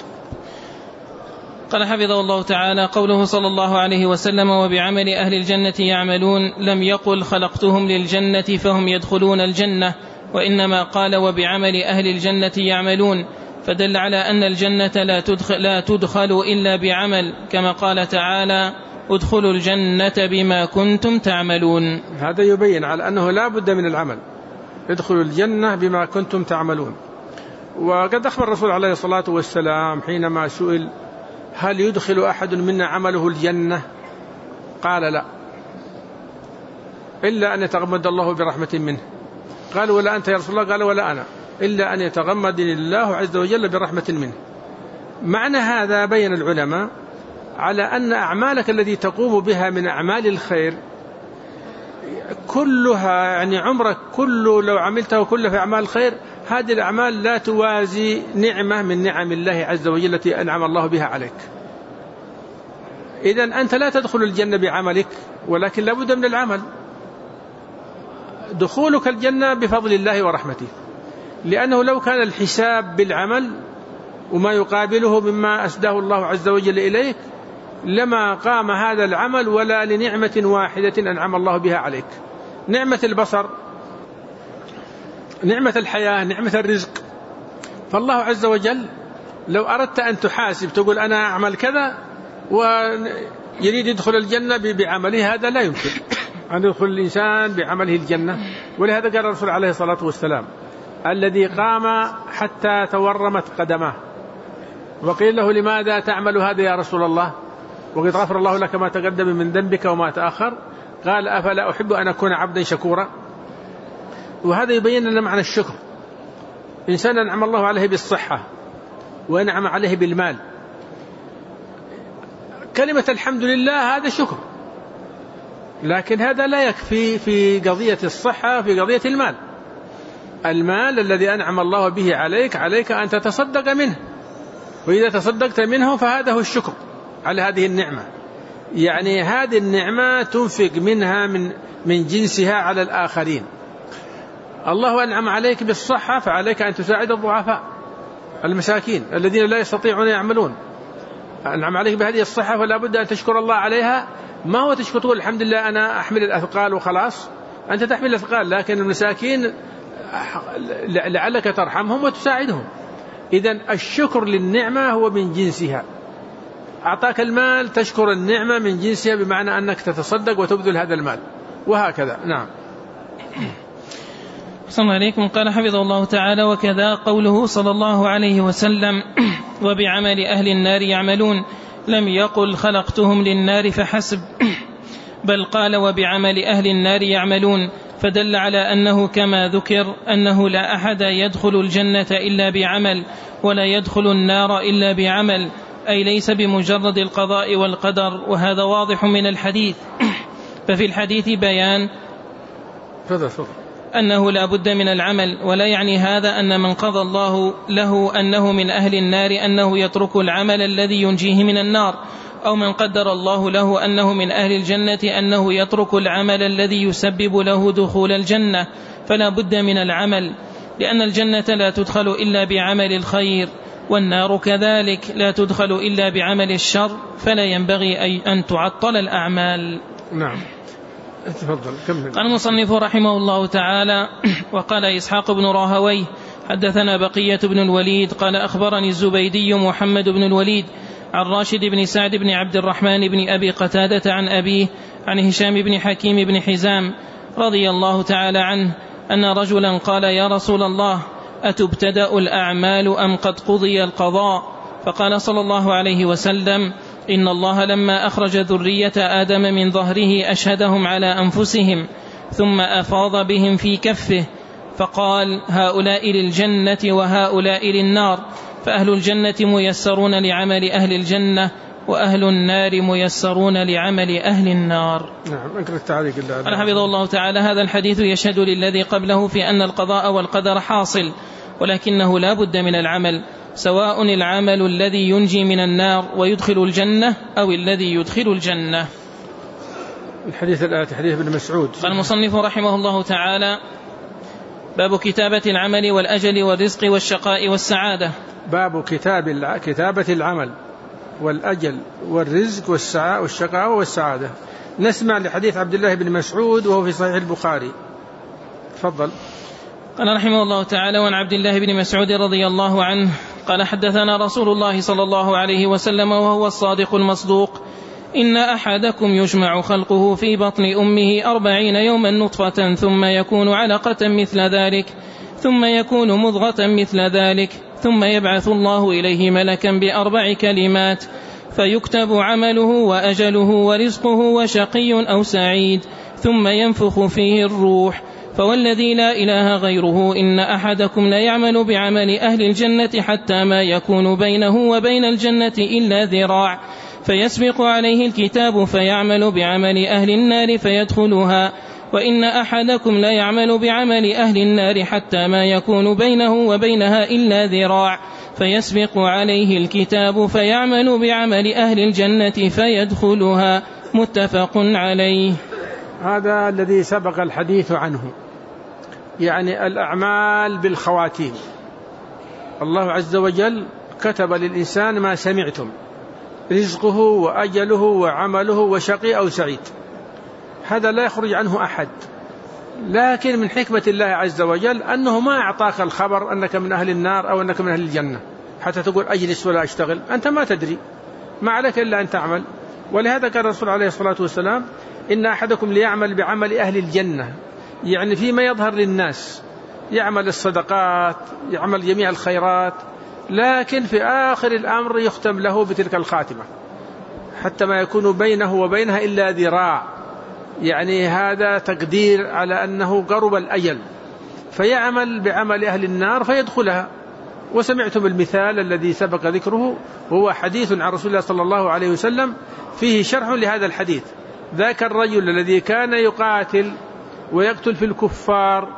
قال حفظه الله تعالى: قوله صلى الله عليه وسلم: وبعمل أهل الجنة يعملون، لم يقل خلقتهم للجنة فهم يدخلون الجنة، وإنما قال وبعمل أهل الجنة يعملون، فدل على أن الجنة لا تدخل, لا تدخل إلا بعمل، كما قال تعالى: ادخلوا الجنة بما كنتم تعملون. هذا يبين على أنه لا بد من العمل. ادخلوا الجنة بما كنتم تعملون. وقد أخبر الرسول عليه الصلاة والسلام حينما سئل: هل يدخل أحد منا عمله الجنة؟ قال: لا، إلا أن يتغمد الله برحمة منه. قال: ولا أنت يا رسول الله؟ قال: ولا أنا، إلا أن يتغمدني الله عز وجل برحمة منه. معنى هذا بين العلماء على أن أعمالك التي تقوم بها من أعمال الخير كلها، يعني عمرك كله لو عملته كله في أعمال الخير، هذه الأعمال لا توازي نعمة من نعم الله عز وجل التي أنعم الله بها عليك. إذن أنت لا تدخل الجنة بعملك، ولكن لا بد من العمل. دخولك الجنة بفضل الله ورحمته، لأنه لو كان الحساب بالعمل وما يقابله مما أسداه الله عز وجل إليك لما قام هذا العمل ولا لنعمة واحدة أنعم الله بها عليك. نعمة البصر، نعمة الحياة، نعمة الرزق. فالله عز وجل لو أردت أن تحاسب تقول أنا أعمل كذا ويريد يدخل الجنة بعمله، هذا لا يمكن أن يدخل الإنسان بعمله الجنة. ولهذا قال الرسول عليه الصلاة والسلام: الذي قام حتى تورمت قدماه. وقيل له: لماذا تعمل هذا يا رسول الله وقد غفر الله لك ما تقدم من ذنبك وما تأخر؟ قال: أفلا أحب أن أكون عبدا شكورا. وهذا يبين لنا معنى الشكر. إنسان أنعم الله عليه بالصحة وأنعم عليه بالمال، كلمة الحمد لله هذا شكر، لكن هذا لا يكفي في قضية الصحة، في قضية المال. المال الذي أنعم الله به عليك عليك أن تتصدق منه، وإذا تصدقت منه فهذا هو الشكر على هذه النعمة. يعني هذه النعمة تنفق منها من من جنسها على الآخرين. الله أنعم عليك بالصحة، فعليك أن تساعد الضعفاء المساكين الذين لا يستطيعون يعملون. أنعم عليك بهذه الصحة فلا بد أن تشكر الله عليها. ما هو تشكر تقول الحمد لله أنا أحمل الأثقال وخلاص، أنت تحمل الأثقال، لكن المساكين لعلك ترحمهم وتساعدهم. إذن الشكر للنعمة هو من جنسها. أعطاك المال تشكر النعمة من جنسها، بمعنى أنك تتصدق وتبذل هذا المال، وهكذا. نعم. صلى الله عليكم. قال حفظه الله تعالى: وكذا قوله صلى الله عليه وسلم: وبعمل أهل النار يعملون، لم يقل خلقتهم للنار فحسب، بل قال وبعمل أهل النار يعملون، فدل على أنه كما ذكر أنه لا أحد يدخل الجنة إلا بعمل، ولا يدخل النار إلا بعمل، أي ليس بمجرد القضاء والقدر، وهذا واضح من الحديث. ففي الحديث بيان أنه لا بد من العمل، ولا يعني هذا أن من قضى الله له أنه من أهل النار أنه يترك العمل الذي ينجيه من النار، أو من قدر الله له أنه من أهل الجنة أنه يترك العمل الذي يسبب له دخول الجنة. فلا بد من العمل، لأن الجنة لا تدخل إلا بعمل الخير، والنار كذلك لا تدخل إلا بعمل الشر، فلا ينبغي أي أن تعطل الأعمال. نعم. تفضل كمل. قال المصنف رحمه الله تعالى: وقال إسحاق بن راهويه حدثنا بقية بن الوليد قال أخبرني الزبيدي محمد بن الوليد عن راشد بن سعد بن عبد الرحمن بن أبي قتادة عن أبيه عن هشام بن حكيم بن حزام رضي الله تعالى عنه أن رجلا قال: يا رسول الله، أتبتدأ الأعمال أم قد قضي القضاء؟ فقال صلى الله عليه وسلم: إن الله لما أخرج ذرية آدم من ظهره أشهدهم على أنفسهم، ثم أفاض بهم في كفه فقال: هؤلاء للجنة وهؤلاء للنار، فأهل الجنة ميسرون لعمل أهل الجنة، وأهل النار ميسرون لعمل أهل النار. نعم. أنكر التعليق الله. قال حفظه الله تعالى: هذا الحديث يشهد للذي قبله في أن القضاء والقدر حاصل، ولكنه لا بد من العمل، سواء العمل الذي ينجي من النار ويدخل الجنة أو الذي يدخل الجنة. الحديث الآتي حديث ابن مسعود. قال المصنف رحمه الله تعالى: باب كتابة العمل والأجل والرزق والشقاء والسعادة. باب كتاب كتابة العمل والأجل والرزق والشقاء والسعادة. نسمع لحديث عبد الله بن مسعود وهو في صحيح البخاري. تفضل. قال رحمه الله تعالى: وعن عبد الله بن مسعود رضي الله عنه قال: حدثنا رسول الله صلى الله عليه وسلم وهو الصادق المصدوق: إن أحدكم يجمع خلقه في بطن أمه أربعين يوما نطفة، ثم يكون علقة مثل ذلك، ثم يكون مضغة مثل ذلك، ثم يبعث الله إليه ملكا بأربع كلمات فيكتب عمله وأجله ورزقه وشقي أو سعيد، ثم ينفخ فيه الروح. فوالذي لا إله غيره إن أحدكم ليعمل بعمل أهل الجنة حتى ما يكون بينه وبين الجنة إلا ذراع، فيسبق عليه الكتاب فيعمل بعمل أهل النار فيدخلها، وإن أحدكم ليعمل بعمل أهل النار حتى ما يكون بينه وبينها إلا ذراع، فيسبق عليه الكتاب فيعمل بعمل أهل الجنة فيدخلها. متفق عليه. هذا الذي سبق الحديث عنه، يعني الأعمال بالخواتيم. الله عز وجل كتب للإنسان ما سمعتم، رزقه وأجله وعمله وشقي أو سعيد، هذا لا يخرج عنه أحد. لكن من حكمة الله عز وجل أنه ما أعطاك الخبر أنك من أهل النار أو أنك من أهل الجنة حتى تقول أجلس ولا أشتغل، أنت ما تدري، ما عليك إلا أن تعمل. ولهذا قال الرسول عليه الصلاة والسلام: إن أحدكم ليعمل بعمل أهل الجنة، يعني فيما يظهر للناس، يعمل الصدقات، يعمل جميع الخيرات، لكن في آخر الأمر يختم له بتلك الخاتمة حتى ما يكون بينه وبينها إلا ذراع، يعني هذا تقدير على أنه قرب الأجل، فيعمل بعمل أهل النار فيدخلها. وسمعتم المثال الذي سبق ذكره، هو حديث عن رسول الله صلى الله عليه وسلم فيه شرح لهذا الحديث. ذاك الرجل الذي كان يقاتل ويقتل في الكفار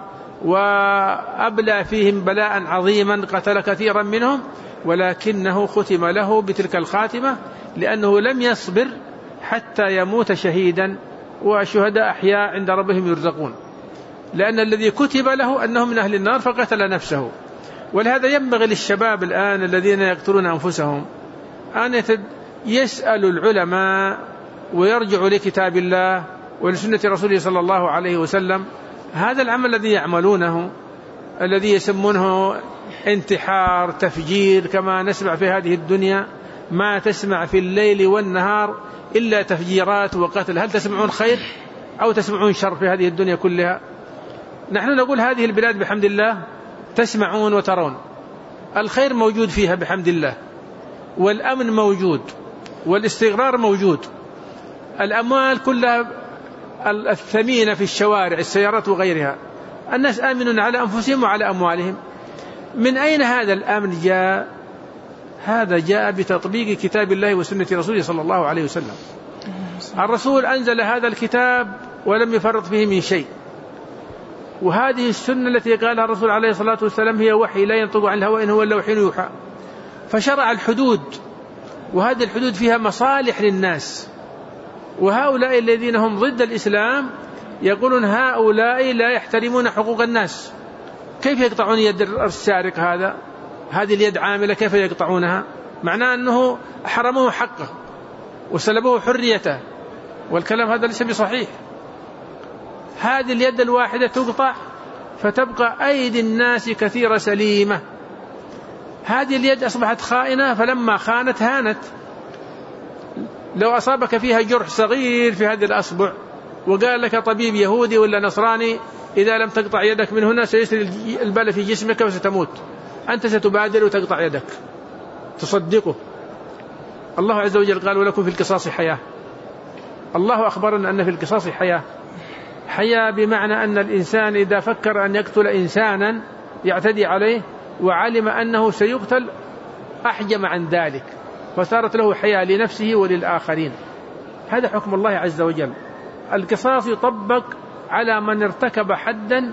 وأبلى فيهم بلاء عظيما، قتل كثيرا منهم، ولكنه ختم له بتلك الخاتمة لأنه لم يصبر حتى يموت شهيدا، والشهداء أحياء عند ربهم يرزقون، لأن الذي كتب له أنه من أهل النار فقتل نفسه. ولهذا ينبغي للشباب الآن الذين يقتلون أنفسهم أن يسألوا العلماء ويرجعوا لكتاب الله ولسنة رسوله صلى الله عليه وسلم. هذا العمل الذي يعملونه الذي يسمونه انتحار، تفجير، كما نسمع في هذه الدنيا ما تسمع في الليل والنهار إلا تفجيرات وقتل. هل تسمعون خير أو تسمعون شر في هذه الدنيا كلها؟ نحن نقول هذه البلاد بحمد الله تسمعون وترون، الخير موجود فيها بحمد الله، والأمن موجود، والاستقرار موجود، الأموال كلها الثمينة في الشوارع، السيارات وغيرها، الناس آمنون على أنفسهم وعلى أموالهم. من أين هذا الأمن جاء؟ هذا جاء بتطبيق كتاب الله وسنة رسوله صلى الله عليه وسلم. الرسول أنزل هذا الكتاب ولم يفرط فيه من شيء، وهذه السنة التي قالها الرسول عليه الصلاة والسلام هي وحي لا ينطق عن الهوى إن هو إلا وحي يوحى. فشرع الحدود، وهذه الحدود فيها مصالح للناس، وهؤلاء الذين هم ضد الإسلام يقولون هؤلاء لا يحترمون حقوق الناس. كيف يقطعون يد السارق هذا؟ هذه اليد عاملة، كيف يقطعونها؟ معناه أنه حرموه حقه وسلبوه حريته، والكلام هذا ليس بصحيح. هذه اليد الواحدة تقطع فتبقى أيدي الناس كثيرة سليمة. هذه اليد أصبحت خائنة، فلما خانت هانت. لو أصابك فيها جرح صغير في هذه الأصبع وقال لك طبيب يهودي ولا نصراني إذا لم تقطع يدك من هنا سيسري البلى في جسمك وستموت، أنت ستبادر وتقطع يدك، تصدقه. الله عز وجل قال ولكم في القصاص حياة. الله أخبرنا أن في القصاص حياة. حياة بمعنى أن الإنسان إذا فكر أن يقتل إنسانا يعتدي عليه وعلم أنه سيقتل أحجم عن ذلك، فصارت له حياة لنفسه وللآخرين. هذا حكم الله عز وجل. القصاص يطبق على من ارتكب حدا،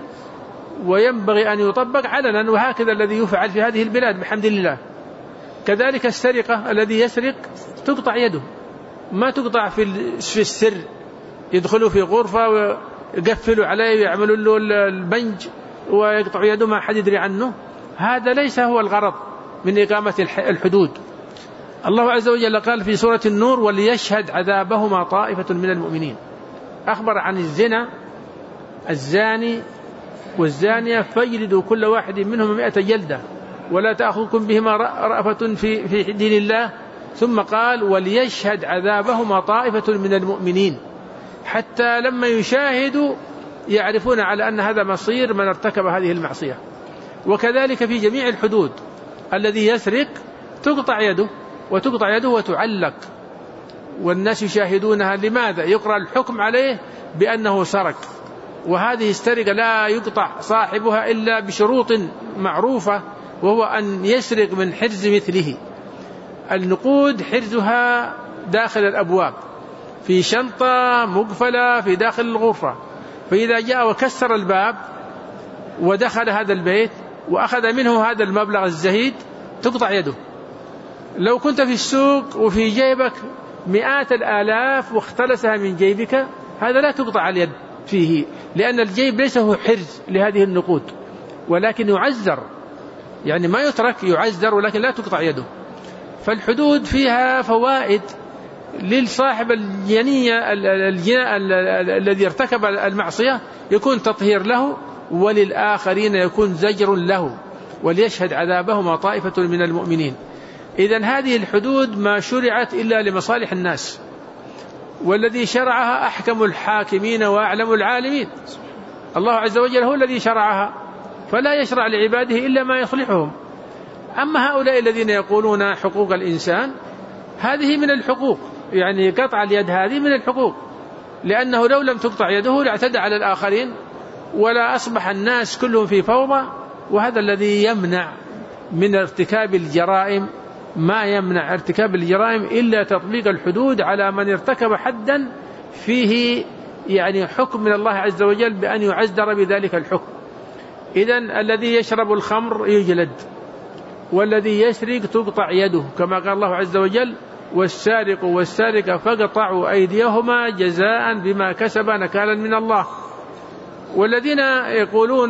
وينبغي أن يطبق علنا، وهكذا الذي يفعل في هذه البلاد بحمد الله. كذلك السرقة، الذي يسرق تقطع يده، ما تقطع في السر، يدخلوا في غرفة ويقفلوا عليه ويعملوا له البنج ويقطع يده ما حد يدري عنه. هذا ليس هو الغرض من إقامة الحدود. الله عز وجل قال في سورة النور وليشهد عذابهما طائفة من المؤمنين. أخبر عن الزنا، الزاني والزانية فاجلدوا كل واحد منهم مئة جلدة ولا تأخذكم بهما رأفة في في دين الله. ثم قال وليشهد عذابهما طائفة من المؤمنين، حتى لما يشاهدوا يعرفون على أن هذا مصير من ارتكب هذه المعصية. وكذلك في جميع الحدود، الذي يسرق تقطع يده، وتقطع يده وتعلق، والناس يشاهدونها. لماذا؟ يقرأ الحكم عليه بأنه سرق. وهذه السرقة لا يقطع صاحبها إلا بشروط معروفة، وهو أن يسرق من حرز مثله. النقود حرزها داخل الأبواب في شنطة مقفلة في داخل الغرفة، فإذا جاء وكسر الباب ودخل هذا البيت وأخذ منه هذا المبلغ الزهيد تقطع يده. لو كنت في السوق وفي جيبك مئات الآلاف واختلسها من جيبك، هذا لا تقطع اليد فيه، لأن الجيب ليس هو حرز لهذه النقود، ولكن يعزر، يعني ما يترك، يعزر، ولكن لا تقطع يده. فالحدود فيها فوائد للصاحب الجنية الجناء الذي ارتكب المعصية، يكون تطهير له، وللآخرين يكون زجر له. وليشهد عذابهما طائفة من المؤمنين. إذن هذه الحدود ما شرعت إلا لمصالح الناس، والذي شرعها أحكم الحاكمين وأعلم العالمين. الله عز وجل هو الذي شرعها، فلا يشرع لعباده إلا ما يصلحهم. أما هؤلاء الذين يقولون حقوق الإنسان، هذه من الحقوق، يعني قطع اليد هذه من الحقوق، لأنه لو لم تقطع يده لاعتدى على الآخرين ولا أصبح الناس كلهم في فوضى. وهذا الذي يمنع من ارتكاب الجرائم. ما يمنع ارتكاب الجرائم إلا تطبيق الحدود على من ارتكب حدا فيه يعني حكم من الله عز وجل بأن يعزر بذلك الحكم. إذن الذي يشرب الخمر يجلد، والذي يسرق تقطع يده، كما قال الله عز وجل والسارق والسارقة فاقطعوا أيديهما جزاء بما كسب نكالا من الله. والذين يقولون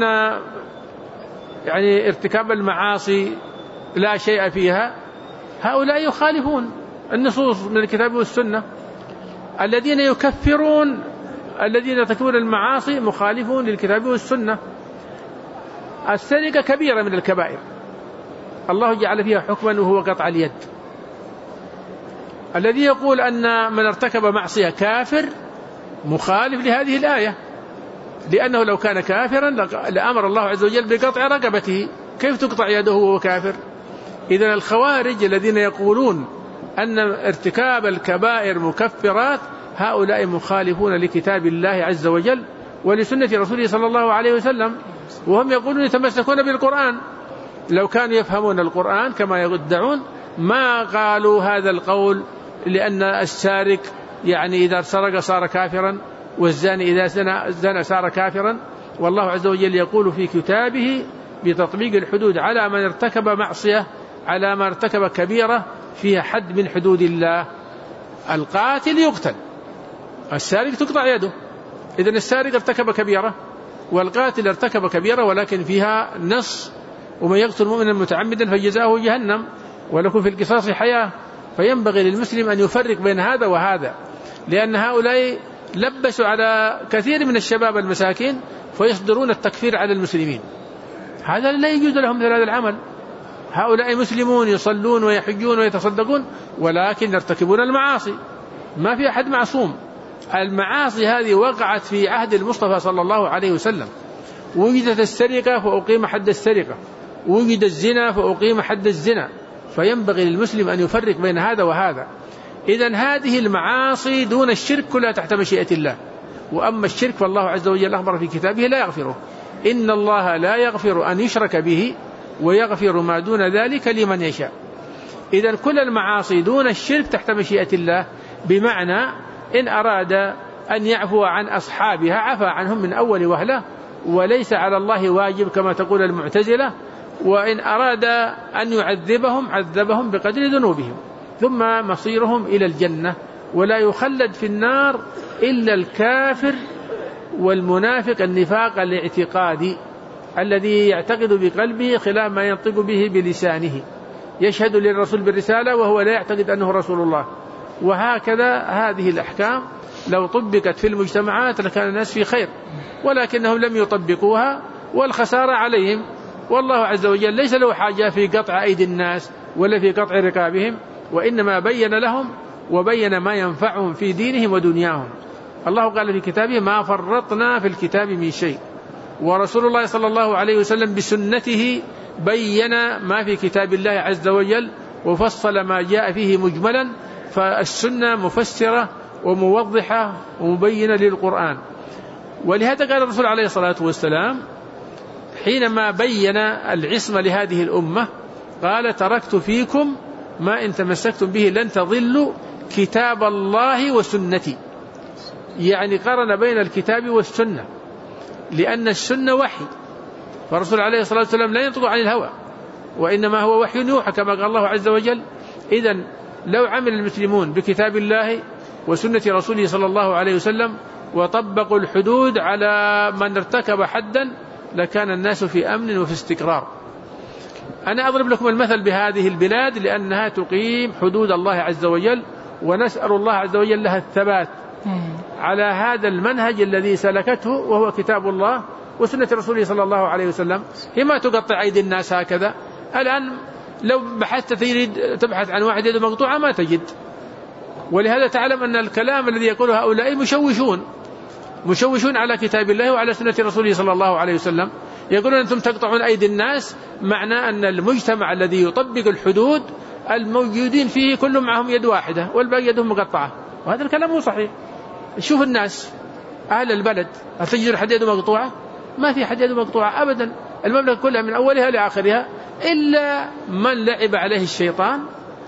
يعني ارتكاب المعاصي لا شيء فيها، هؤلاء يخالفون النصوص من الكتاب والسنة. الذين يكفرون الذين يرتكبون المعاصي مخالفون للكتاب والسنة. السرقة كبيرة من الكبائر، الله جعل فيها حكما وهو قطع اليد. الذي يقول أن من ارتكب معصية كافر مخالف لهذه الآية، لأنه لو كان كافرا لأمر الله عز وجل بقطع رقبته، كيف تقطع يده وهو كافر؟ إذن الخوارج الذين يقولون أن ارتكاب الكبائر مكفرات، هؤلاء مخالفون لكتاب الله عز وجل ولسنة رسوله صلى الله عليه وسلم، وهم يقولون يتمسكون بالقرآن. لو كانوا يفهمون القرآن كما يدعون ما قالوا هذا القول لأن السارق يعني إذا سرق صار كافرا، والزاني إذا زنى, زنى صار كافرا. والله عز وجل يقول في كتابه بتطبيق الحدود على من ارتكب معصية، على من ارتكب كبيرة فيها حد من حدود الله. القاتل يقتل، السارق تقطع يده. إذن السارق ارتكب كبيرة والقاتل ارتكب كبيرة ولكن فيها نص: ومن يقتل مؤمنا متعمدا فجزاؤه جهنم ولكم في القصاص حياة. فينبغي للمسلم أن يفرق بين هذا وهذا، لأن هؤلاء لبسوا على كثير من الشباب المساكين فيصدرون التكفير على المسلمين. هذا لا يجوز لهم مثل هذا العمل. هؤلاء مسلمون يصلون ويحجون ويتصدقون ولكن يرتكبون المعاصي، ما في أحد معصوم. المعاصي هذه وقعت في عهد المصطفى صلى الله عليه وسلم. وجدت السرقة فأقيم حد السرقة، وجد الزنا فأقيم حد الزنا. فينبغي للمسلم أن يفرق بين هذا وهذا. إذن هذه المعاصي دون الشرك كلها تحت مشيئة الله. وأما الشرك فالله عز وجل أخبر في كتابه لا يغفره. إن الله لا يغفر أن يشرك به ويغفر ما دون ذلك لمن يشاء. إذن كل المعاصي دون الشرك تحت مشيئة الله، بمعنى إن أراد أن يعفو عن أصحابها عفى عنهم من أول وهلة، وليس على الله واجب كما تقول المعتزلة. وإن أراد أن يعذبهم عذبهم بقدر ذنوبهم، ثم مصيرهم إلى الجنة. ولا يخلد في النار إلا الكافر والمنافق النفاق الاعتقادي الذي يعتقد بقلبه خلاف ما ينطق به بلسانه، يشهد للرسول بالرسالة وهو لا يعتقد أنه رسول الله. وهكذا هذه الأحكام لو طبقت في المجتمعات لكان الناس في خير، ولكنهم لم يطبقوها والخسارة عليهم. والله عز وجل ليس له حاجة في قطع أيدي الناس ولا في قطع رقابهم، وإنما بين لهم وبين ما ينفعهم في دينهم ودنياهم. الله قال في كتابه: ما فرطنا في الكتاب من شيء. ورسول الله صلى الله عليه وسلم بسنته بين ما في كتاب الله عز وجل وفصل ما جاء فيه مجملا. فالسنة مفسرة وموضحة ومبينة للقرآن. ولهذا قال الرسول عليه الصلاة والسلام حينما بين العصمة لهذه الأمة قال: تركت فيكم ما إن تمسكتم به لن تضلوا كتاب الله وسنتي. يعني قرن بين الكتاب والسنة، لأن السنة وحي، فالرسول عليه الصلاة والسلام لا ينطق عن الهوى، وإنما هو وحي يوحى كما قال الله عز وجل. إذن لو عمل المسلمون بكتاب الله وسنة رسوله صلى الله عليه وسلم وطبقوا الحدود على من ارتكب حدا لكان الناس في أمن وفي استقرار. أنا أضرب لكم المثل بهذه البلاد لأنها تقيم حدود الله عز وجل، ونسأل الله عز وجل لها الثبات على هذا المنهج الذي سلكته وهو كتاب الله وسنة رسوله صلى الله عليه وسلم. هي ما تقطع أيدي الناس هكذا. الآن لو بحثت تريد تبحث عن واحد يده مقطوعة ما تجد. ولهذا تعلم أن الكلام الذي يقوله هؤلاء مشوشون مشوشون على كتاب الله وعلى سنة رسوله صلى الله عليه وسلم. يقولون أنتم تقطعون أيدي الناس، معنى أن المجتمع الذي يطبق الحدود الموجودين فيه كلهم معهم يد واحدة والباقي يدهم مقطعة، وهذا الكلام مو صحيح. شوف الناس أهل البلد، هتجد حد يده مقطوعة؟ ما في حد يده مقطوعة أبدا. المملكة كلها من أولها لآخرها إلا من لعب عليه الشيطان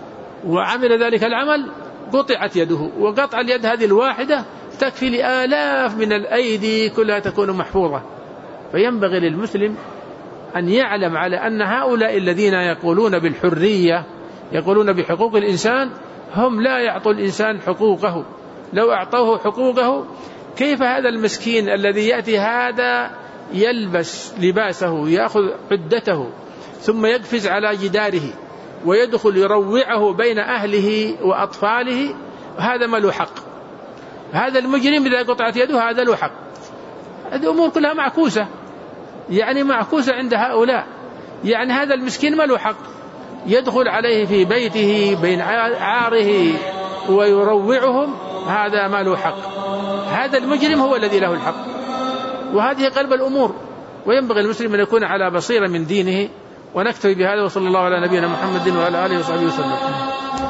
وعمل ذلك العمل قطعت يده. وقطع اليد هذه الواحدة تكفي لآلاف من الأيدي كلها تكون محفوظة. فينبغي للمسلم أن يعلم على أن هؤلاء الذين يقولون بالحرية يقولون بحقوق الإنسان هم لا يعطوا الإنسان حقوقه. لو أعطوه حقوقه كيف هذا المسكين الذي يأتي هذا يلبس لباسه يأخذ عدته ثم يقفز على جداره ويدخل يروعه بين أهله وأطفاله، هذا ما له حق. هذا المجرم إذا قطعت يده هذا له حق. هذه أمور كلها معكوسة، يعني معكوسة عند هؤلاء. يعني هذا المسكين ما له حق، يدخل عليه في بيته بين عاره ويروعهم، هذا ما له حق. هذا المجرم هو الذي له الحق. وهذه قلب الأمور. وينبغي المسلم أن يكون على بصيرة من دينه. ونكتفي بهذا، وصلى الله على نبينا محمد وعلى آله وصحبه وسلم.